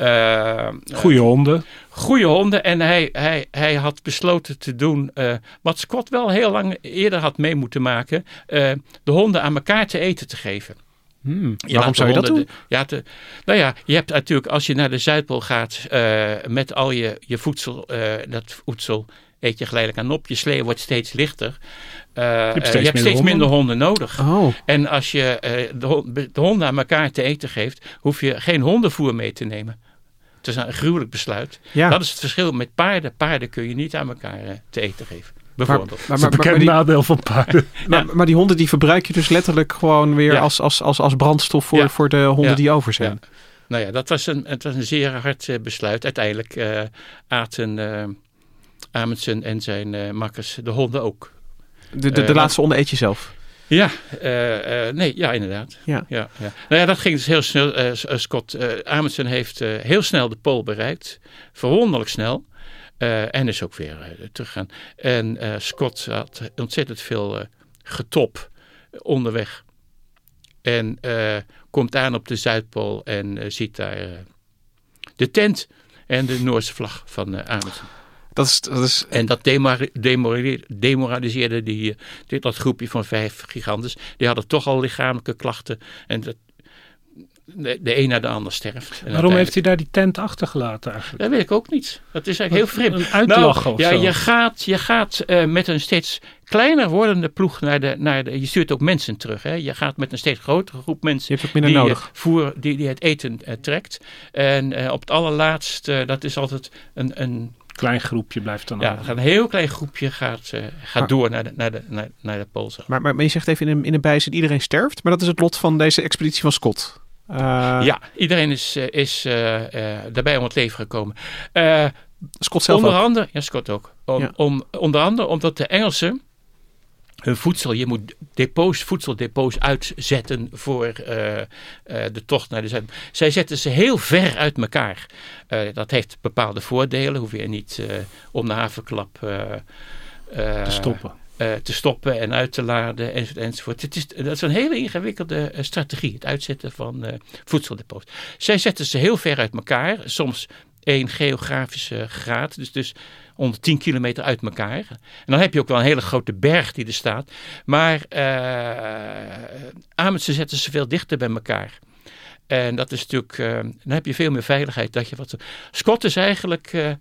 Uh, goeie uh, honden. Goeie honden. En hij, hij, hij had besloten te doen uh, wat Scott wel heel lang eerder had mee moeten maken. Uh, de honden aan elkaar te eten te geven. Hmm, waarom zou je dat doen? De, ja, te, nou ja, je hebt natuurlijk als je naar de Zuidpool gaat uh, met al je, je voedsel, uh, dat voedsel eet je geleidelijk aan op. Je slee wordt steeds lichter. Uh, je hebt steeds, uh, je hebt steeds minder honden nodig. Oh. En als je uh, de, de honden aan elkaar te eten geeft, hoef je geen hondenvoer mee te nemen. Het is een gruwelijk besluit. Ja. Dat is het verschil met paarden. Paarden kun je niet aan elkaar uh, te eten geven. Bijvoorbeeld. Maar, maar, maar, maar, maar die, nadeel van paarden. maar, maar die honden die verbruik je dus letterlijk gewoon weer ja. als, als, als, als brandstof voor, ja. voor de honden ja. die over zijn. Ja. Nou ja, dat was een, het was een zeer hard uh, besluit. Uiteindelijk uh, aten uh, Amundsen en zijn uh, makkers de honden ook. De, de, de uh, laatste honden eet je zelf? Ja, uh, uh, nee, ja inderdaad. Ja. Ja, ja. Nou ja, dat ging dus heel snel. Uh, Scott uh, Amundsen heeft uh, heel snel de Pool bereikt. Verwonderlijk snel. Uh, en is ook weer uh, teruggegaan. En uh, Scott had ontzettend veel uh, getop onderweg. En uh, komt aan op de Zuidpool en uh, ziet daar uh, de tent en de Noorse vlag van uh, Amundsen. Dat is, dat is... En dat demoraliseerde, demoraliseerde die, dit, dat groepje van vijf gigantes. Die hadden toch al lichamelijke klachten. En dat, de, de een na de ander sterft. En waarom heeft hij daar die tent achtergelaten eigenlijk? Dat weet ik ook niet. Dat is eigenlijk heel vreemd. Een uitlachen nou, of ja, zo. Je gaat, je gaat uh, met een steeds kleiner wordende ploeg naar de, naar de... Je stuurt ook mensen terug. Hè? Je gaat met een steeds grotere groep mensen... Je hebt ook minder die, nodig. Voer, die, die het eten uh, trekt. En uh, op het allerlaatst, uh, dat is altijd een... een klein groepje blijft dan ja, een heel klein groepje gaat, uh, gaat maar, door naar de, naar de, naar, naar de Pool. Maar, maar, maar je zegt even in een, in een bijzin, iedereen sterft. Maar dat is het lot van deze expeditie van Scott. Uh... Ja, iedereen is, is uh, uh, daarbij om het leven gekomen. Uh, Scott zelf onder ook? andere, ja, Scott ook. Om, Ja. om, onder andere omdat de Engelsen hun voedsel, je moet depots, voedseldepots uitzetten voor uh, uh, de tocht naar de zuid. Zij zetten ze heel ver uit elkaar. Uh, dat heeft bepaalde voordelen. Hoef je niet uh, om de haverklap uh, uh, te stoppen. Uh, te stoppen en uit te laden enzovoort. enzovoort. Het is, dat is een hele ingewikkelde uh, strategie, het uitzetten van uh, voedseldepots. Zij zetten ze heel ver uit elkaar, soms één geografische graad, dus, dus honderdtien kilometer uit elkaar. En dan heb je ook wel een hele grote berg die er staat. Maar uh, Amundsen zetten ze veel dichter bij elkaar. En dat is natuurlijk, uh, dan heb je veel meer veiligheid. Dat je wat. Scott is eigenlijk uh,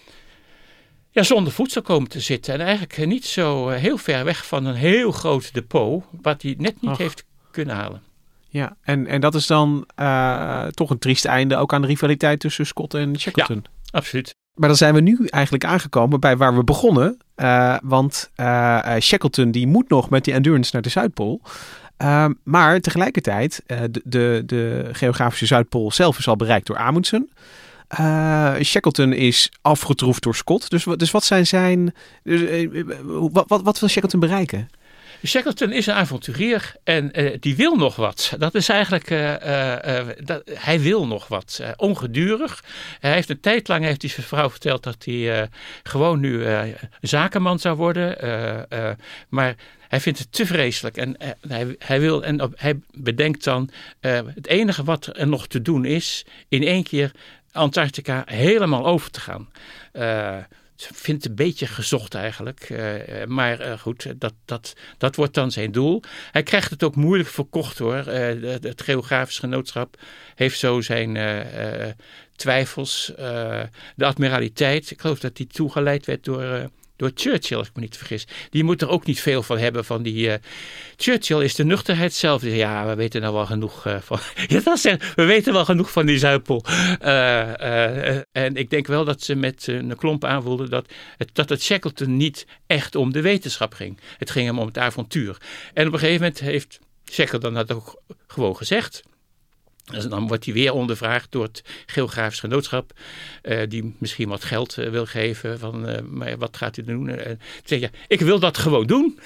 ja, zonder voedsel komen te zitten. En eigenlijk niet zo uh, heel ver weg van een heel groot depot, wat hij net niet Ach. heeft kunnen halen. Ja, en, en dat is dan uh, toch een triest einde ook aan de rivaliteit tussen Scott en Shackleton. Ja, absoluut. Maar dan zijn we nu eigenlijk aangekomen bij waar we begonnen. Uh, want uh, Shackleton die moet nog met die Endurance naar de Zuidpool. Uh, maar tegelijkertijd, uh, de, de, de geografische Zuidpool zelf is al bereikt door Amundsen. Uh, Shackleton is afgetroefd door Scott. Dus, dus wat zijn zijn... Dus, uh, wat, wat, wat wil Shackleton bereiken? Shackleton is een avonturier en uh, die wil nog wat. Dat is eigenlijk, uh, uh, uh, dat, hij wil nog wat. Uh, ongedurig. Hij heeft een tijd lang, heeft hij zijn vrouw verteld dat hij uh, gewoon nu uh, zakenman zou worden. Uh, uh, maar hij vindt het te vreselijk en uh, hij, hij wil en op, hij bedenkt dan uh, het enige wat er nog te doen is in één keer Antarctica helemaal over te gaan. Uh, Ik vind het een beetje gezocht eigenlijk. Uh, maar uh, goed, dat, dat, dat wordt dan zijn doel. Hij krijgt het ook moeilijk verkocht hoor. Uh, de, de, het geografisch genootschap heeft zo zijn uh, uh, twijfels. Uh, de admiraliteit, ik geloof dat die toegeleid werd door... Uh, Door Churchill, als ik me niet vergis. Die moet er ook niet veel van hebben. Van die, uh, Churchill is de nuchterheid zelf. Die, ja, we weten nou wel genoeg uh, van... Ja, dat zegt, we weten wel genoeg van die Zuidpool. Uh, uh, en ik denk wel dat ze met uh, een klomp aanvoelden... Dat het, dat het Shackleton niet echt om de wetenschap ging. Het ging hem om het avontuur. En op een gegeven moment heeft Shackleton dat ook gewoon gezegd... Dus dan wordt hij weer ondervraagd door het geografisch genootschap. Uh, die misschien wat geld uh, wil geven. Van, uh, maar wat gaat u doen? Uh, zeg, ja, ik wil dat gewoon doen.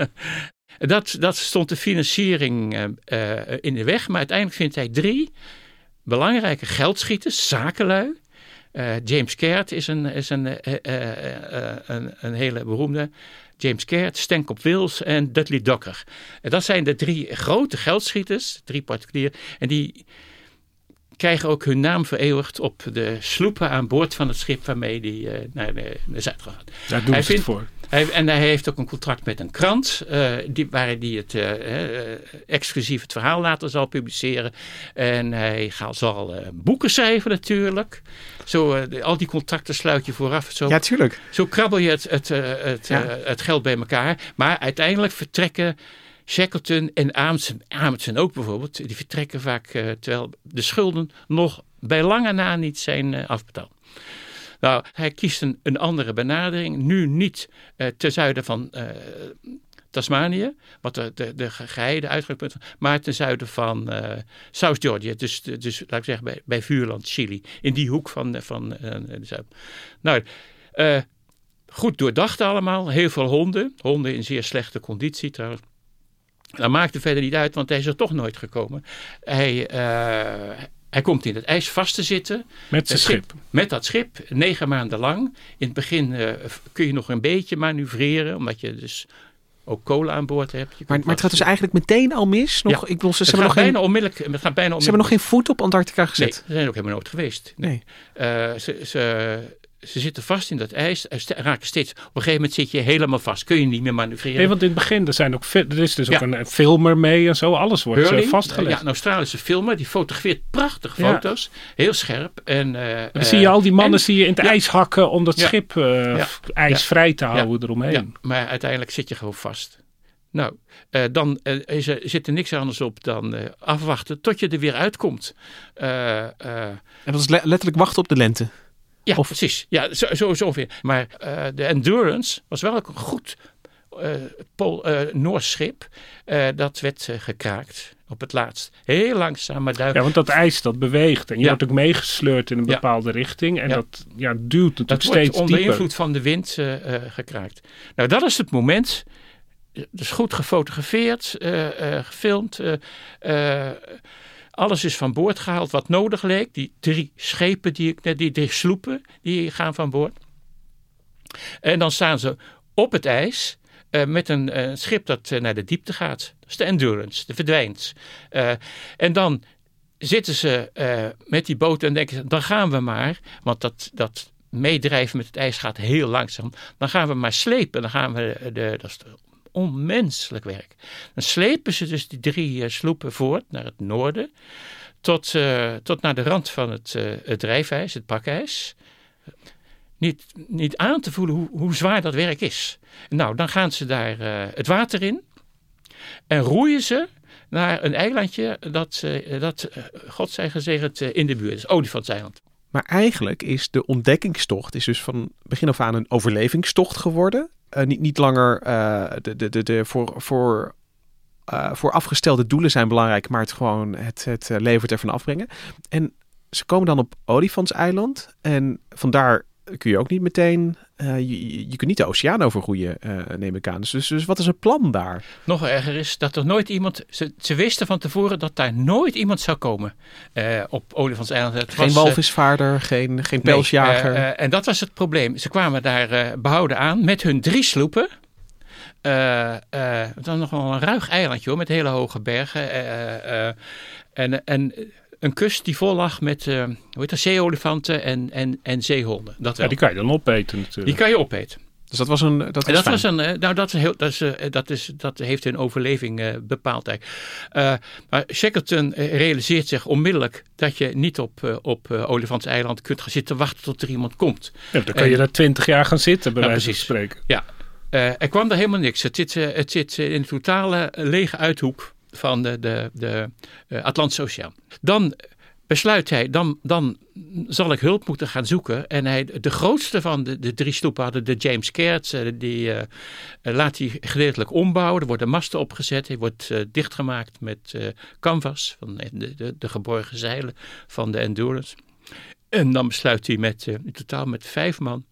dat, dat stond de financiering uh, uh, in de weg. Maar uiteindelijk vindt hij drie belangrijke geldschieters, zakenlui. Uh, James Caird is een, is een, uh, uh, uh, een, een hele beroemde... James Caird, Stanhope Wills en Dudley Docker. En dat zijn de drie grote geldschieters, drie particulieren. En die krijgen ook hun naam vereeuwigd op de sloepen aan boord van het schip waarmee die uh, naar de, de Zuid gaat. Daar doen hij ze het voor. Hij, en hij heeft ook een contract met een krant, uh, die, waar hij het uh, uh, exclusief het verhaal later zal publiceren. En hij gaat, zal uh, boeken schrijven natuurlijk. Zo, uh, de, al die contracten sluit je vooraf. Zo, ja, tuurlijk. Zo krabbel je het, het, uh, het, ja. uh, het geld bij elkaar. Maar uiteindelijk vertrekken Shackleton en Amundsen, Amundsen ook bijvoorbeeld, die vertrekken vaak uh, terwijl de schulden nog bij lange na niet zijn uh, afbetaald. Nou, hij kiest een, een andere benadering. Nu niet uh, ten zuiden van uh, Tasmanië, wat de, de, de geheide uitgangspunt, maar ten zuiden van uh, South Georgia. Dus, dus laat ik zeggen, bij, bij Vuurland, Chili. In die hoek van, van uh, de zuid. Nou, uh, goed doordacht allemaal. Heel veel honden. Honden in zeer slechte conditie trouwens. Dat maakt het verder niet uit, want hij is er toch nooit gekomen. Hij... Uh, Hij komt in het ijs vast te zitten. Met zijn schip. schip. Met dat schip, negen maanden lang. In het begin uh, kun je nog een beetje manoeuvreren, omdat je dus ook kolen aan boord hebt. Je maar, maar het gaat dus eigenlijk meteen al mis? Nog, ja, ik bedoel, ze, het hebben nog bijna geen, onmiddellijk, het gaat bijna onmiddellijk. Ze hebben nog geen voet op Antarctica gezet? Nee, ze zijn ook helemaal nooit geweest. Nee. nee. Uh, ze, ze, ze zitten vast in dat ijs. Raken steeds, op een gegeven moment zit je helemaal vast. Kun je niet meer manoeuvreren. Nee, want in het begin, er, zijn ook, er is dus ja. ook een filmer mee en zo. Alles wordt Hurley, vastgelegd. Ja, een Australische filmer. Die fotografeert prachtige foto's. Ja. Heel scherp. En, uh, dan uh, zie je al die mannen en, zie je in het ja. ijs hakken om dat ja. schip uh, ja. ijsvrij te houden ja. eromheen. Ja. Maar uiteindelijk zit je gewoon vast. Nou, uh, dan uh, is er, zit er niks anders op dan uh, afwachten tot je er weer uitkomt. Uh, uh, en dat is le- letterlijk wachten op de lente? Ja, of... precies. Ja, zo, zo, zo ongeveer. Maar uh, de Endurance was wel een goed uh, Pool, uh, Noors schip. Uh, dat werd uh, gekraakt. op het laatst. Heel langzaam, maar duidelijk. Ja, want dat ijs dat beweegt en je Ja. wordt ook meegesleurd in een Ja. bepaalde richting. En Ja. dat ja, duwt het Dat ook steeds wordt onder dieper. invloed van de wind uh, uh, gekraakt. Nou, dat is het moment. Dus goed gefotografeerd, uh, uh, gefilmd. Uh, uh, alles is van boord gehaald wat nodig leek. Die drie schepen, die, ik net, die drie sloepen, die gaan van boord. En dan staan ze op het ijs uh, met een uh, schip dat uh, naar de diepte gaat. Dat is de Endurance, de verdwijnt. Uh, en dan zitten ze uh, met die boot en denken ze, dan gaan we maar. Want dat, dat meedrijven met het ijs gaat heel langzaam. Dan gaan we maar slepen. Dan gaan we, de, dat is onmenselijk werk. Dan slepen ze dus die drie uh, sloepen voort naar het noorden. Tot, uh, tot naar de rand van het, uh, het drijfijs, het pakijs. Niet, niet aan te voelen hoe, hoe zwaar dat werk is. Nou, dan gaan ze daar uh, het water in. En roeien ze naar een eilandje dat, uh, dat uh, God zij gezegend, uh, in de buurt is. Olifantseiland. Maar eigenlijk is de ontdekkingstocht is dus van begin af aan een overlevingstocht geworden. Uh, niet, niet langer uh, de, de, de, de voor, voor, uh, voor afgestelde doelen zijn belangrijk, maar het gewoon het, het uh, levert ervan afbrengen. En ze komen dan op Olifantseiland en vandaar kun je ook niet meteen, uh, je, je kunt niet de oceaan overgroeien, uh, neem ik aan. Dus, dus, dus wat is het plan daar? Nog erger is dat er nooit iemand, ze, ze wisten van tevoren dat daar nooit iemand zou komen uh, op Olifantseiland. Het geen was, walvisvaarder, uh, geen, geen pelsjager. Nee, uh, uh, en dat was het probleem. Ze kwamen daar uh, behouden aan met hun drie sloepen. Uh, uh, dan nog wel een ruig eilandje hoor, met hele hoge bergen. Uh, uh, en... en Een kust die vol lag met uh, hoe heet dat, zeeolifanten en, en, en zeehonden. Dat wel. Ja, die kan je dan opeten natuurlijk. Die kan je opeten. Dus dat was een. Dat was, en dat, fijn. was een, nou, dat, is heel, dat, is, dat, is, dat heeft hun overleving uh, bepaald eigenlijk. Uh, maar Shackleton realiseert zich onmiddellijk dat je niet op, uh, op uh, Olifantseiland kunt gaan zitten wachten tot er iemand komt. Ja, dan kan en, je daar twintig jaar gaan zitten, bij nou, wijze van spreken. Ja, uh, er kwam er helemaal niks. Het zit, uh, het zit in een totale lege uithoek van de, de, de uh, Atlantische Oceaan. Dan besluit hij, dan, dan zal ik hulp moeten gaan zoeken. En hij, de grootste van de, de drie sloepen hadden de James Caird. Die uh, laat hij gedeeltelijk ombouwen. Er worden masten opgezet. Hij wordt uh, dichtgemaakt met uh, canvas. Van de, de, de geborgen zeilen van de Endurance. En dan besluit hij met, uh, in totaal met vijf man.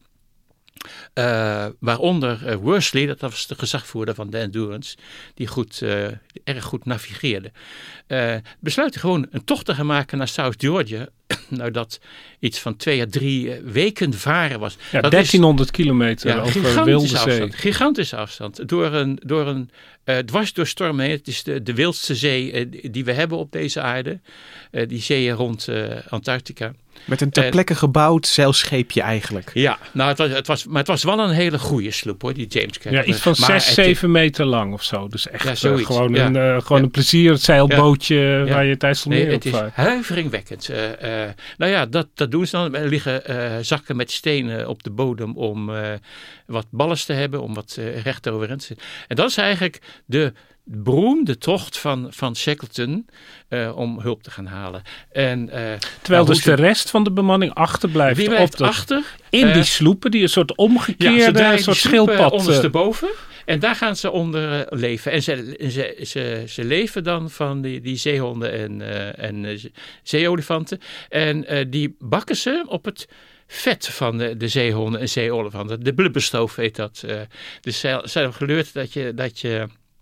Uh, waaronder uh, Worsley, dat was de gezagvoerder van de Endurance, die goed, uh, erg goed navigeerde. Uh, besluit hij gewoon een tocht te gaan maken naar South Georgia. Nou, dat iets van twee à drie uh, weken varen was. Ja, dat dertienhonderd kilometer ja, over wilde zee. Afstand, gigantische afstand. Door een, door een uh, dwars door storm heen. Het is de, de wildste zee uh, die we hebben op deze aarde. Uh, die zeeën rond uh, Antarctica. Met een ter plekke gebouwd zeilscheepje eigenlijk. Ja, nou, het was, het was, maar het was wel een hele goede sloep hoor, die James Caird. Ja, iets van maar zes, zeven meter lang of zo. Dus echt ja, uh, zoiets, gewoon, ja. een, uh, gewoon ja. een plezierzeilbootje ja. waar je het IJsselmeer nee, op het is vaart. huiveringwekkend. Uh, uh, nou ja, dat, dat doen ze dan. Er liggen uh, zakken met stenen op de bodem om uh, wat ballast te hebben, om wat uh, recht overeind te zitten. En dat is eigenlijk de beroemde tocht van, van Shackleton uh, om hulp te gaan halen. En, uh, Terwijl nou, dus de rest van de bemanning achterblijft. die blijft op dat, achter. in uh, die sloepen die een soort omgekeerde, ja, ze draaien een soort die sloep, uh, schildpad. ondersteboven. En daar gaan ze onder uh, leven. En ze, ze, ze, ze leven dan van die, die zeehonden en, uh, en uh, zeeolifanten. En uh, die bakken ze op het vet van de, de zeehonden en zeeolifanten. De blubberstoof heet dat. Uh, dus ze, ze hebben geleerd dat je... Dat je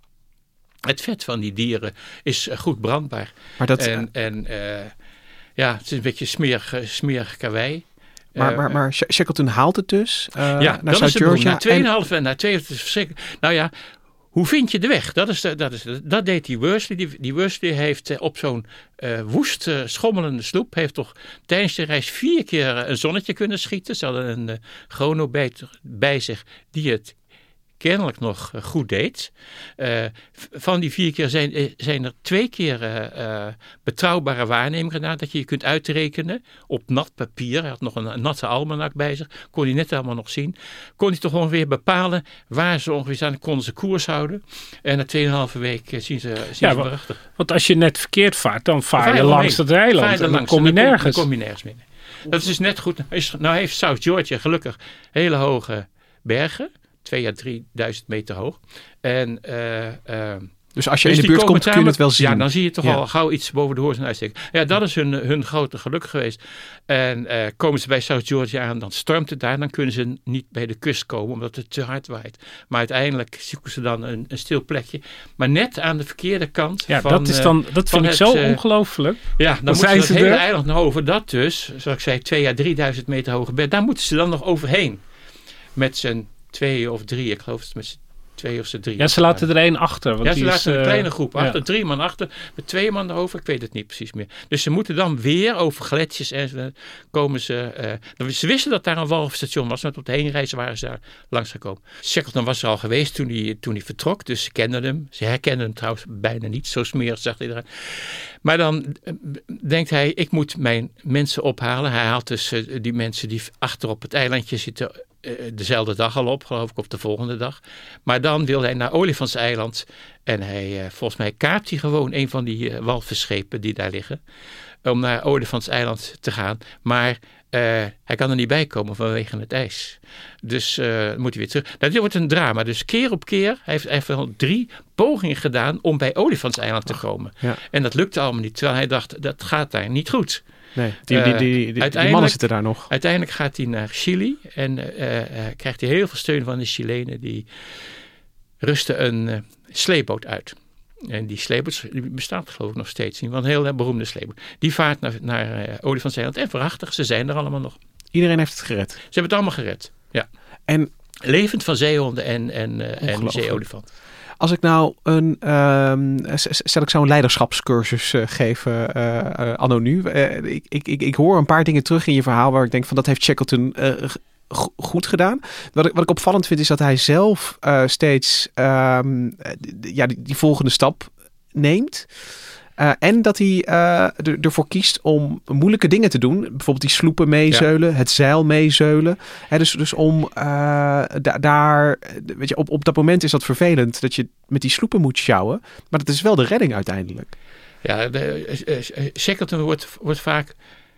het vet van die dieren is uh, goed brandbaar. Maar dat, en en uh, ja, het is een beetje smerig, smerig karwei. Maar, Uh, maar, maar Shackleton haalt het dus uh, ja, naar dat South is het Georgia. Na tweeënhalf en na twee het is verschrikkelijk. Nou ja, hoe vind je de weg? Dat, is de, dat, is de, dat deed die Worsley. Die, die Worsley heeft uh, op zo'n uh, woest uh, schommelende sloep, heeft toch tijdens de reis vier keer uh, een zonnetje kunnen schieten. Ze hadden een uh, chronometer bij zich die het kennelijk nog uh, goed deed. Uh, van die vier keer zijn, uh, zijn er twee keer uh, uh, betrouwbare waarnemingen gedaan. Dat je je kunt uitrekenen op nat papier. Hij had nog een, een natte almanak bij zich. Kon hij net allemaal nog zien. Kon hij toch ongeveer bepalen waar ze ongeveer staan. Konden ze koers houden. En na tweeënhalve week uh, zien ze, zien Ja, ze wa- prachtig. Want als je net verkeerd vaart, dan vaar Vaar je je langs omheen. het eiland. Vaar je En dan langs kom je en dan kom- nergens. Dan kom je nergens meer. Dat is dus net goed. Is, nou heeft South Georgia gelukkig hele hoge bergen. Twee à drieduizend meter hoog. En uh, uh, Dus als je Dus in de die buurt komt, komen kun je het wel zien. Ja, dan zie je toch Ja. al gauw iets boven de horizon uitsteken. Ja, dat is hun, hun grote geluk geweest. En uh, komen ze bij South Georgia aan, dan stormt het daar. Dan kunnen ze niet bij de kust komen, omdat het te hard waait. Maar uiteindelijk zoeken ze dan een, een stil plekje. Maar net aan de verkeerde kant. Ja, van, dat, is dan, dat vind ik het, zo uh, ongelooflijk. Ja, dan, dan moeten zijn ze het ze hele er. eiland nog over. Dat dus, zoals ik zei, twee à drieduizend meter hoge berg. Daar moeten ze dan nog overheen. Met z'n tweeën of drie, ik geloof het met z'n twee of z'n drie. Ja, ze laten er één achter. Want Ja, ze die laten is, een uh, kleine groep achter, ja. drie man achter, met twee man erover, ik weet het niet precies meer. Dus ze moeten dan weer over gletsjers en zo komen ze. Uh, ze wisten dat daar een walstation was, want op de heenreizen waren ze daar langs gekomen. Shackleton was er al geweest toen hij, toen hij vertrok, dus ze kenden hem. Ze herkenden hem trouwens bijna niet, zo smerig zag hij eruit. Maar dan uh, denkt hij, ik moet mijn mensen ophalen. Hij haalt dus uh, die mensen die achter op het eilandje zitten dezelfde dag al op, geloof ik, of de volgende dag. Maar dan wil hij naar Olifantseiland en hij, volgens mij kaapt hij gewoon een van die uh, walvisschepen die daar liggen, om naar Olifantseiland te gaan. Maar uh, hij kan er niet bij komen vanwege het ijs. Dus uh, moet hij weer terug. Nou, dit wordt een drama. Dus keer op keer, hij heeft, hij heeft wel drie pogingen gedaan om bij Olifantseiland te komen. Ja. En dat lukte allemaal niet, terwijl hij dacht, dat gaat daar niet goed. Nee, die, die, die, die, die mannen zitten daar nog. Uiteindelijk gaat hij naar Chili en uh, uh, krijgt hij heel veel steun van de Chilenen. Die rusten een uh, sleepboot uit. En die sleepboot die bestaat geloof ik nog steeds niet, want een heel beroemde sleepboot. Die vaart naar, naar uh, Olifantseiland en waarachtig, ze zijn er allemaal nog. Iedereen heeft het gered? Ze hebben het allemaal gered, ja. En levend van zeehonden en, en, uh, en zeeolifant. Als ik nou een, uh, stel ik zou een leiderschapscursus uh, geven, uh, uh, anno nu. Uh, ik, ik, ik, ik hoor een paar dingen terug in je verhaal waar ik denk van dat heeft Shackleton uh, g- goed gedaan. Wat ik, wat ik opvallend vind is dat hij zelf uh, steeds uh, ja, die, die volgende stap neemt. Uh, en dat hij uh, er, ervoor kiest om moeilijke dingen te doen. Bijvoorbeeld die sloepen meezeulen, ja. Het zeil meezeulen. He, dus, dus om uh, da- daar... Weet je, op, op dat moment is dat vervelend dat je met die sloepen moet sjouwen. Maar dat is wel de redding uiteindelijk. Ja, de, uh, uh, Shackleton wordt, wordt vaak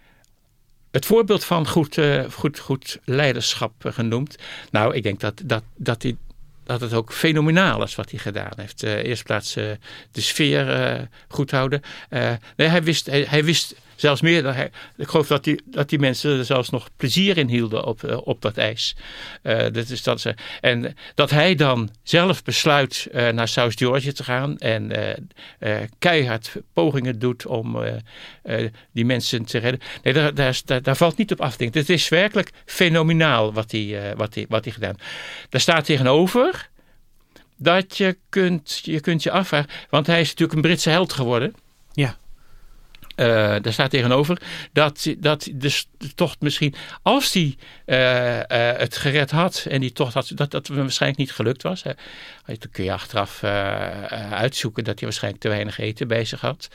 het voorbeeld van goed, uh, goed, goed leiderschap uh, genoemd. Nou, ik denk dat, dat, dat hij... dat het ook fenomenaal is wat hij gedaan heeft. Uh, eerst plaats uh, de sfeer uh, goed houden. Uh, nee, hij, wist, hij, hij wist zelfs meer. Dan hij, ik geloof dat die, dat die mensen er zelfs nog plezier in hielden op, uh, op dat ijs. Uh, dat is, dat is, uh, en dat hij dan zelf besluit uh, naar South Georgia te gaan. En uh, uh, keihard pogingen doet om uh, uh, die mensen te redden. Nee, daar, daar, daar, daar valt niet op af te denken. Het is werkelijk fenomenaal wat hij, uh, wat hij, wat hij gedaan heeft. Daar staat tegenover dat je kunt, je kunt je afvragen, want hij is natuurlijk een Britse held geworden. Ja. Uh, daar staat tegenover dat, dat de tocht misschien, als hij uh, uh, het gered had en die tocht had, dat dat waarschijnlijk niet gelukt was. Hè. Dan kun je achteraf uh, uh, uitzoeken dat hij waarschijnlijk te weinig eten bij zich had.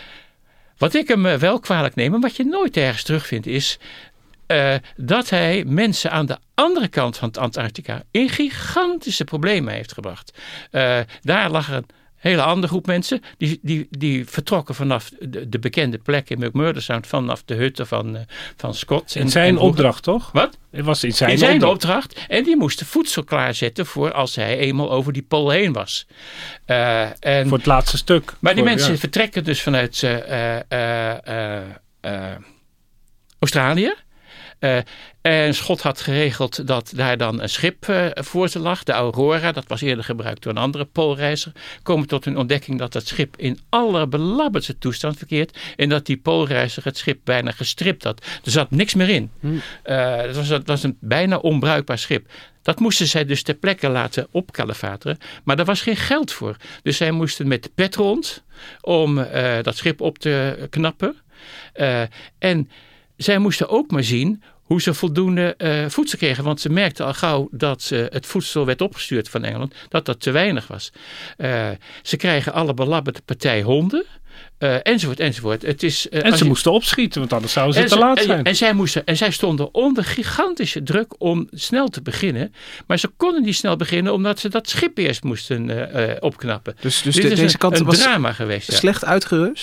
Wat ik hem wel kwalijk neem, en wat je nooit ergens terugvindt, is Uh, dat hij mensen aan de andere kant van het Antarctica in gigantische problemen heeft gebracht. Uh, daar lag een hele andere groep mensen. Die, die, die vertrokken vanaf de, de bekende plek in McMurdo Sound, vanaf de hutten van, uh, van Scott. In zijn en opdracht, toch? Wat? Het was in zijn, in zijn opdracht. opdracht. En die moesten voedsel klaarzetten voor als hij eenmaal over die pool heen was. Uh, en, voor het laatste stuk. Maar die voor, mensen ja. vertrekken dus vanuit uh, uh, uh, uh, Australië. Uh, en Scott had geregeld dat daar dan een schip uh, voor ze lag. De Aurora, dat was eerder gebruikt door een andere poolreiziger. Komen tot hun ontdekking dat dat schip in allerbelabberdste toestand verkeert. En dat die poolreiziger het schip bijna gestript had. Er zat niks meer in. Hmm. Uh, het, was, het was een bijna onbruikbaar schip. Dat moesten zij dus ter plekke laten opkalefateren. Maar daar was geen geld voor. Dus zij moesten met de pet rond om uh, dat schip op te knappen. Uh, en zij moesten ook maar zien hoe ze voldoende uh, voedsel kregen. Want ze merkten al gauw dat uh, het voedsel werd opgestuurd van Engeland, dat dat te weinig was. Uh, ze krijgen alle belabberde partij honden. Uh, enzovoort, enzovoort. Het is, uh, en ze je... moesten opschieten, want anders zouden ze en te ze, laat zijn. En, en, zij moesten, en zij stonden onder gigantische druk om snel te beginnen. Maar ze konden niet snel beginnen, omdat ze dat schip eerst moesten uh, uh, opknappen. Dus, dus Dit de, is deze een, kant een was drama geweest. Ja. Slecht uitgerust?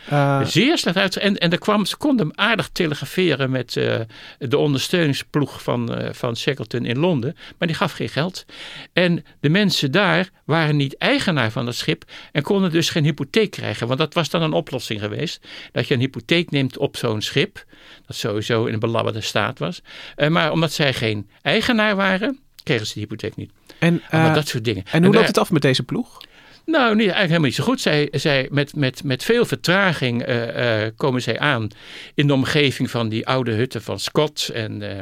Uh... Zeer slecht uit. En, en er kwam, ze konden aardig telegraferen met uh, de ondersteuningsploeg van, uh, van Shackleton in Londen. Maar die gaf geen geld. En de mensen daar waren niet eigenaar van het schip en konden dus geen hypotheek krijgen. Want dat was dan een oplossing geweest. Dat je een hypotheek neemt op zo'n schip. Dat sowieso in een belabberde staat was. Uh, maar omdat zij geen eigenaar waren, kregen ze die hypotheek niet. En, uh, dat soort dingen. En hoe en, loopt uh, het af met deze ploeg? Nou, niet, eigenlijk helemaal niet zo goed. Zij, zij, met, met, met veel vertraging uh, uh, komen zij aan in de omgeving van die oude hutten van Scott en, uh,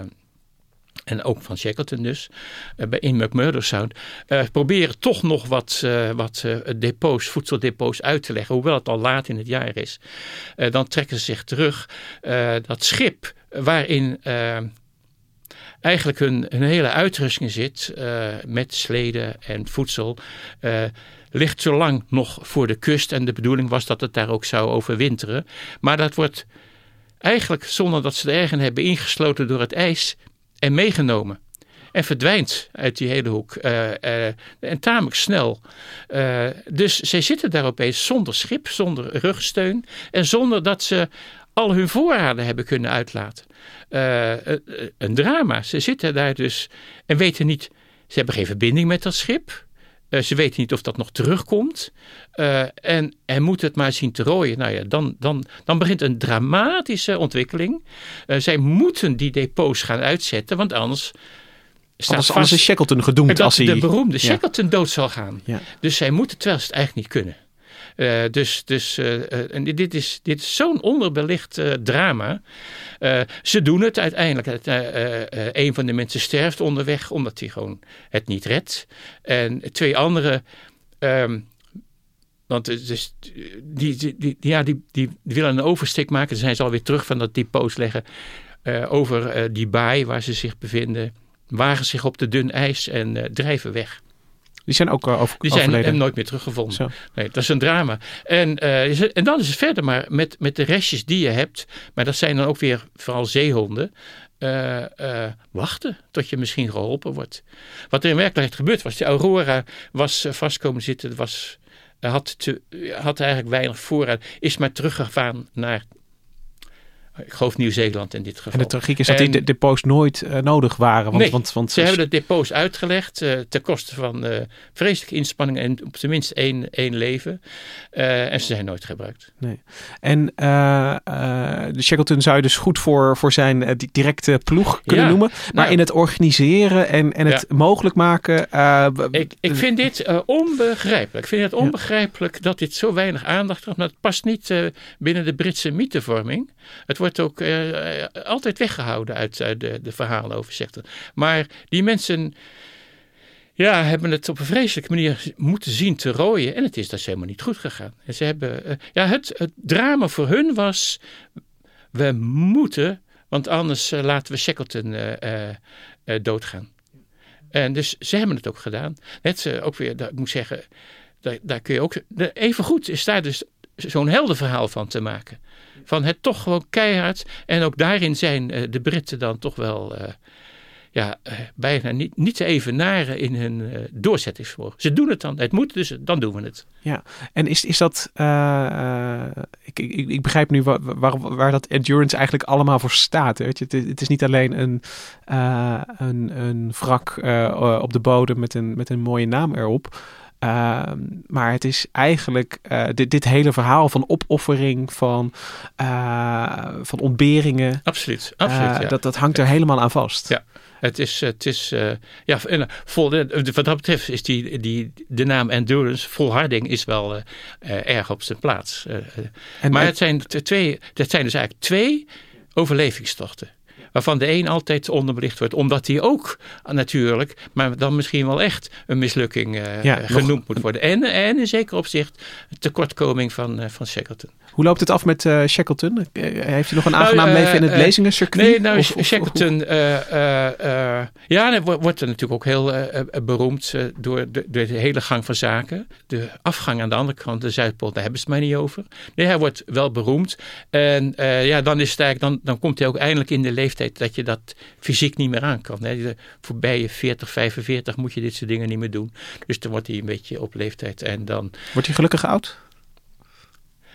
en ook van Shackleton dus, uh, in McMurdo Sound. Uh, proberen toch nog wat, uh, wat uh, depots, voedseldepots uit te leggen, hoewel het al laat in het jaar is. Uh, dan trekken ze zich terug. Uh, dat schip waarin Uh, eigenlijk hun, hun hele uitrusting zit uh, met sleden en voedsel, uh, ligt zo lang nog voor de kust en de bedoeling was dat het daar ook zou overwinteren. Maar dat wordt eigenlijk zonder dat ze er ergens hebben ingesloten door het ijs en meegenomen. En verdwijnt uit die hele hoek. Uh, uh, en tamelijk snel. Uh, dus zij zitten daar opeens zonder schip, zonder rugsteun en zonder dat ze al hun voorraden hebben kunnen uitlaten. Uh, een drama. Ze zitten daar dus en weten niet, ze hebben geen verbinding met dat schip. Uh, ze weten niet of dat nog terugkomt. Uh, en, en moeten het maar zien te rooien. Nou ja, dan, dan, dan begint een dramatische ontwikkeling. Uh, zij moeten die depots gaan uitzetten, want anders staat anders, vast anders is Shackleton gedoemd dat als hij de beroemde ja. Shackleton dood zal gaan. Ja. Dus zij moeten, terwijl ze het eigenlijk niet kunnen. Uh, dus dus uh, uh, en dit is, dit is zo'n onderbelicht uh, drama. Uh, ze doen het uiteindelijk. Uh, uh, uh, een van de mensen sterft onderweg omdat hij gewoon het niet redt. En twee anderen, um, want dus, die, die, die, ja, die, die willen een oversteek maken. Dan zijn ze alweer terug van dat depots leggen uh, over uh, die baai waar ze zich bevinden. Wagen zich op de dun ijs en uh, drijven weg. Die zijn ook uh, over, Die zijn overleden. hem nooit meer teruggevonden. Zo. Nee, dat is een drama. En, uh, en dan is het verder maar met, met de restjes die je hebt. Maar dat zijn dan ook weer vooral zeehonden. Uh, uh, wachten tot je misschien geholpen wordt. Wat er in werkelijkheid gebeurd was. De Aurora was uh, vast komen zitten. Was, uh, had, te, had eigenlijk weinig voorraad. Is maar teruggegaan naar, ik geloof Nieuw-Zeeland in dit geval. En de tragiek is dat en, die depots nooit uh, nodig waren. Want, nee, want, want ze hebben de depots uitgelegd uh, ten koste van uh, vreselijke inspanningen en op zijn minst één, één leven. Uh, en ze zijn nooit gebruikt. Nee. En uh, uh, de Shackleton zou je dus goed voor, voor zijn uh, directe ploeg kunnen ja, noemen. Maar nou, in het organiseren en, en het ja. mogelijk maken. Uh, ik, ik vind dit uh, onbegrijpelijk. Ik vind het onbegrijpelijk ja. dat dit zo weinig aandacht krijgt. Maar het past niet uh, binnen de Britse mythevorming. Het wordt ook uh, altijd weggehouden uit, uit de, de verhalen over Shackleton. Maar die mensen ja, hebben het op een vreselijke manier moeten zien te rooien. En het is dus helemaal niet goed gegaan. En ze hebben, uh, ja, het, het drama voor hun was, we moeten, want anders uh, laten we Shackleton uh, uh, uh, doodgaan. En dus ze hebben het ook gedaan. Net uh, ook weer, dat, ik moet zeggen, daar, daar kun je ook, even goed is daar dus zo'n heldenverhaal van te maken. Van het toch gewoon keihard. En ook daarin zijn uh, de Britten dan toch wel uh, ja, uh, bijna niet, niet te evenaren in hun uh, doorzettingsvermogen. Ze doen het dan. Het moet, dus dan doen we het. Ja, en is, is dat... Uh, uh, ik, ik, ik begrijp nu waar, waar, waar dat endurance eigenlijk allemaal voor staat. Weet je? Het, het is niet alleen een, uh, een, een wrak uh, op de bodem met een, met een mooie naam erop. Uh, maar het is eigenlijk uh, dit, dit hele verhaal van opoffering, van, uh, van ontberingen. Absoluut, absoluut. Uh, ja. dat, dat hangt er helemaal aan vast. Ja, het is, het is uh, ja, vol, wat dat betreft is die, die, de naam endurance, volharding, is wel uh, uh, erg op zijn plaats. Uh, en, maar het zijn, twee, het zijn dus eigenlijk twee overlevingstochten. Waarvan de een altijd onderbelicht wordt. Omdat hij ook natuurlijk, maar dan misschien wel echt een mislukking uh, ja, genoemd nog, moet worden. En, en in zeker opzicht een tekortkoming van, uh, van Shackleton. Hoe loopt het af met uh, Shackleton? Uh, heeft hij nog een aangenaam nou, uh, leven in het uh, lezingencircuit? Nee, nou of, Shackleton, of, uh, uh, uh, ja, hij wordt er natuurlijk ook heel uh, uh, beroemd uh, door, de, door de hele gang van zaken. De afgang aan de andere kant, de Zuidpool, daar hebben ze het maar niet over. Nee, hij wordt wel beroemd. En uh, ja, dan is het eigenlijk, dan, dan komt hij ook eindelijk in de leeftijd dat je dat fysiek niet meer aan kan. Hè. Voorbij je veertig, vijfenveertig moet je dit soort dingen niet meer doen. Dus dan wordt hij een beetje op leeftijd. En dan... Wordt hij gelukkig oud?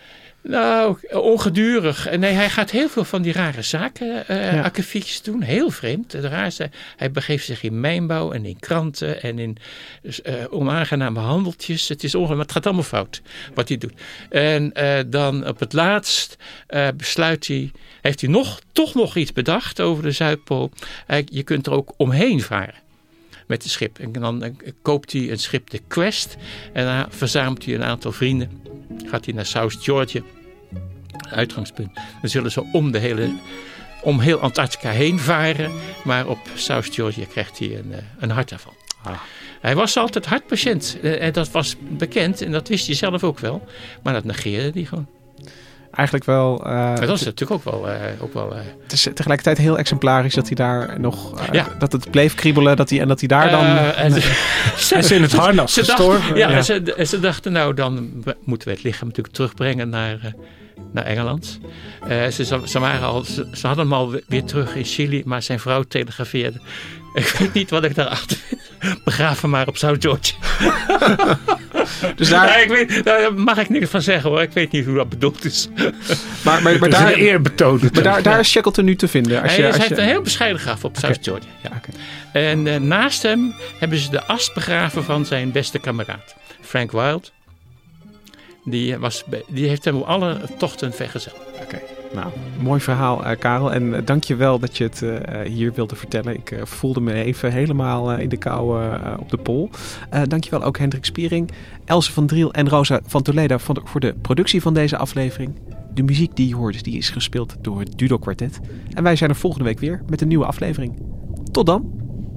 Nou, ongedurig. Nee, hij gaat heel veel van die rare zaken, uh, Ja. akkefietjes doen. Heel vreemd. De raarste, hij begeeft zich in mijnbouw en in kranten en in uh, onaangename handeltjes. Het is ongelooflijk, maar het gaat allemaal fout wat hij doet. En uh, dan op het laatst uh, besluit hij, heeft hij nog, toch nog iets bedacht over de Zuidpool. Uh, je kunt er ook omheen varen met het schip. En dan uh, koopt hij een schip, de Quest. En dan verzamelt hij een aantal vrienden. Gaat hij naar South Georgia, uitgangspunt. Dan zullen ze om, de hele, om heel Antarctica heen varen. Maar op South Georgia krijgt hij een, een hartaanval. Ah. Hij was altijd hartpatiënt. En dat was bekend en dat wist hij zelf ook wel. Maar dat negeerde hij gewoon. Eigenlijk wel... Uh, dat is natuurlijk ook wel... Uh, ook wel uh, het is tegelijkertijd heel exemplarisch dat hij daar nog... Uh, ja. Dat het bleef kriebelen dat hij, en dat hij daar dan... Uh, en, hij is in het harnas gestorven. Ja, ja. Ze, ze dachten nou dan moeten we het lichaam natuurlijk terugbrengen naar, uh, naar Engeland. Uh, ze, ze, waren al, ze, ze hadden hem al weer terug in Chili, maar zijn vrouw telegrafeerde. Ik weet niet wat ik daarachter vind. Begraven maar op South Georgia. Dus daar... ja, ik weet, daar mag ik niks van zeggen hoor. Ik weet niet hoe dat bedoeld is. Maar, maar, maar daar, eerbetoon. Maar daar, daar is Shackleton nu te vinden. Als hij je, als heeft je... een heel bescheiden graf op South Georgia. Ja. Okay. En uh, naast hem hebben ze de as begraven van zijn beste kameraad. Frank Wild. Die, was, die heeft hem op alle tochten vergezeld. Oké. Okay. Nou, mooi verhaal, uh, Karel. En uh, dank je wel dat je het uh, hier wilde vertellen. Ik uh, voelde me even helemaal uh, in de kou uh, op de pol. Uh, dank je wel ook Hendrik Spiering, Else van Driel en Rosa van Toledo voor de, voor de productie van deze aflevering. De muziek die je hoort, die is gespeeld door het Dudok Kwartet. En wij zijn er volgende week weer met een nieuwe aflevering. Tot dan!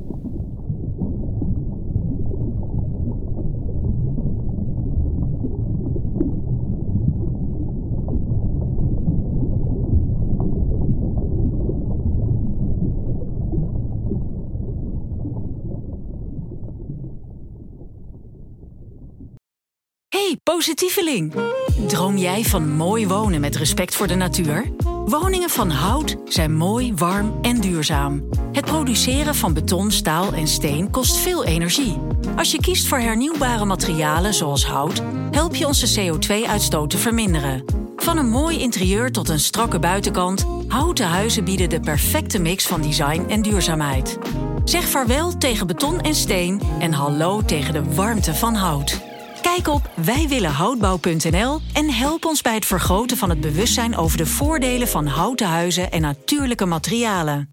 Hey, positieveling! Droom jij van mooi wonen met respect voor de natuur? Woningen van hout zijn mooi, warm en duurzaam. Het produceren van beton, staal en steen kost veel energie. Als je kiest voor hernieuwbare materialen zoals hout, help je onze C O twee uitstoot te verminderen. Van een mooi interieur tot een strakke buitenkant, houten huizen bieden de perfecte mix van design en duurzaamheid. Zeg vaarwel tegen beton en steen en hallo tegen de warmte van hout. Kijk op wij willen houtbouw punt n l en help ons bij het vergroten van het bewustzijn over de voordelen van houten huizen en natuurlijke materialen.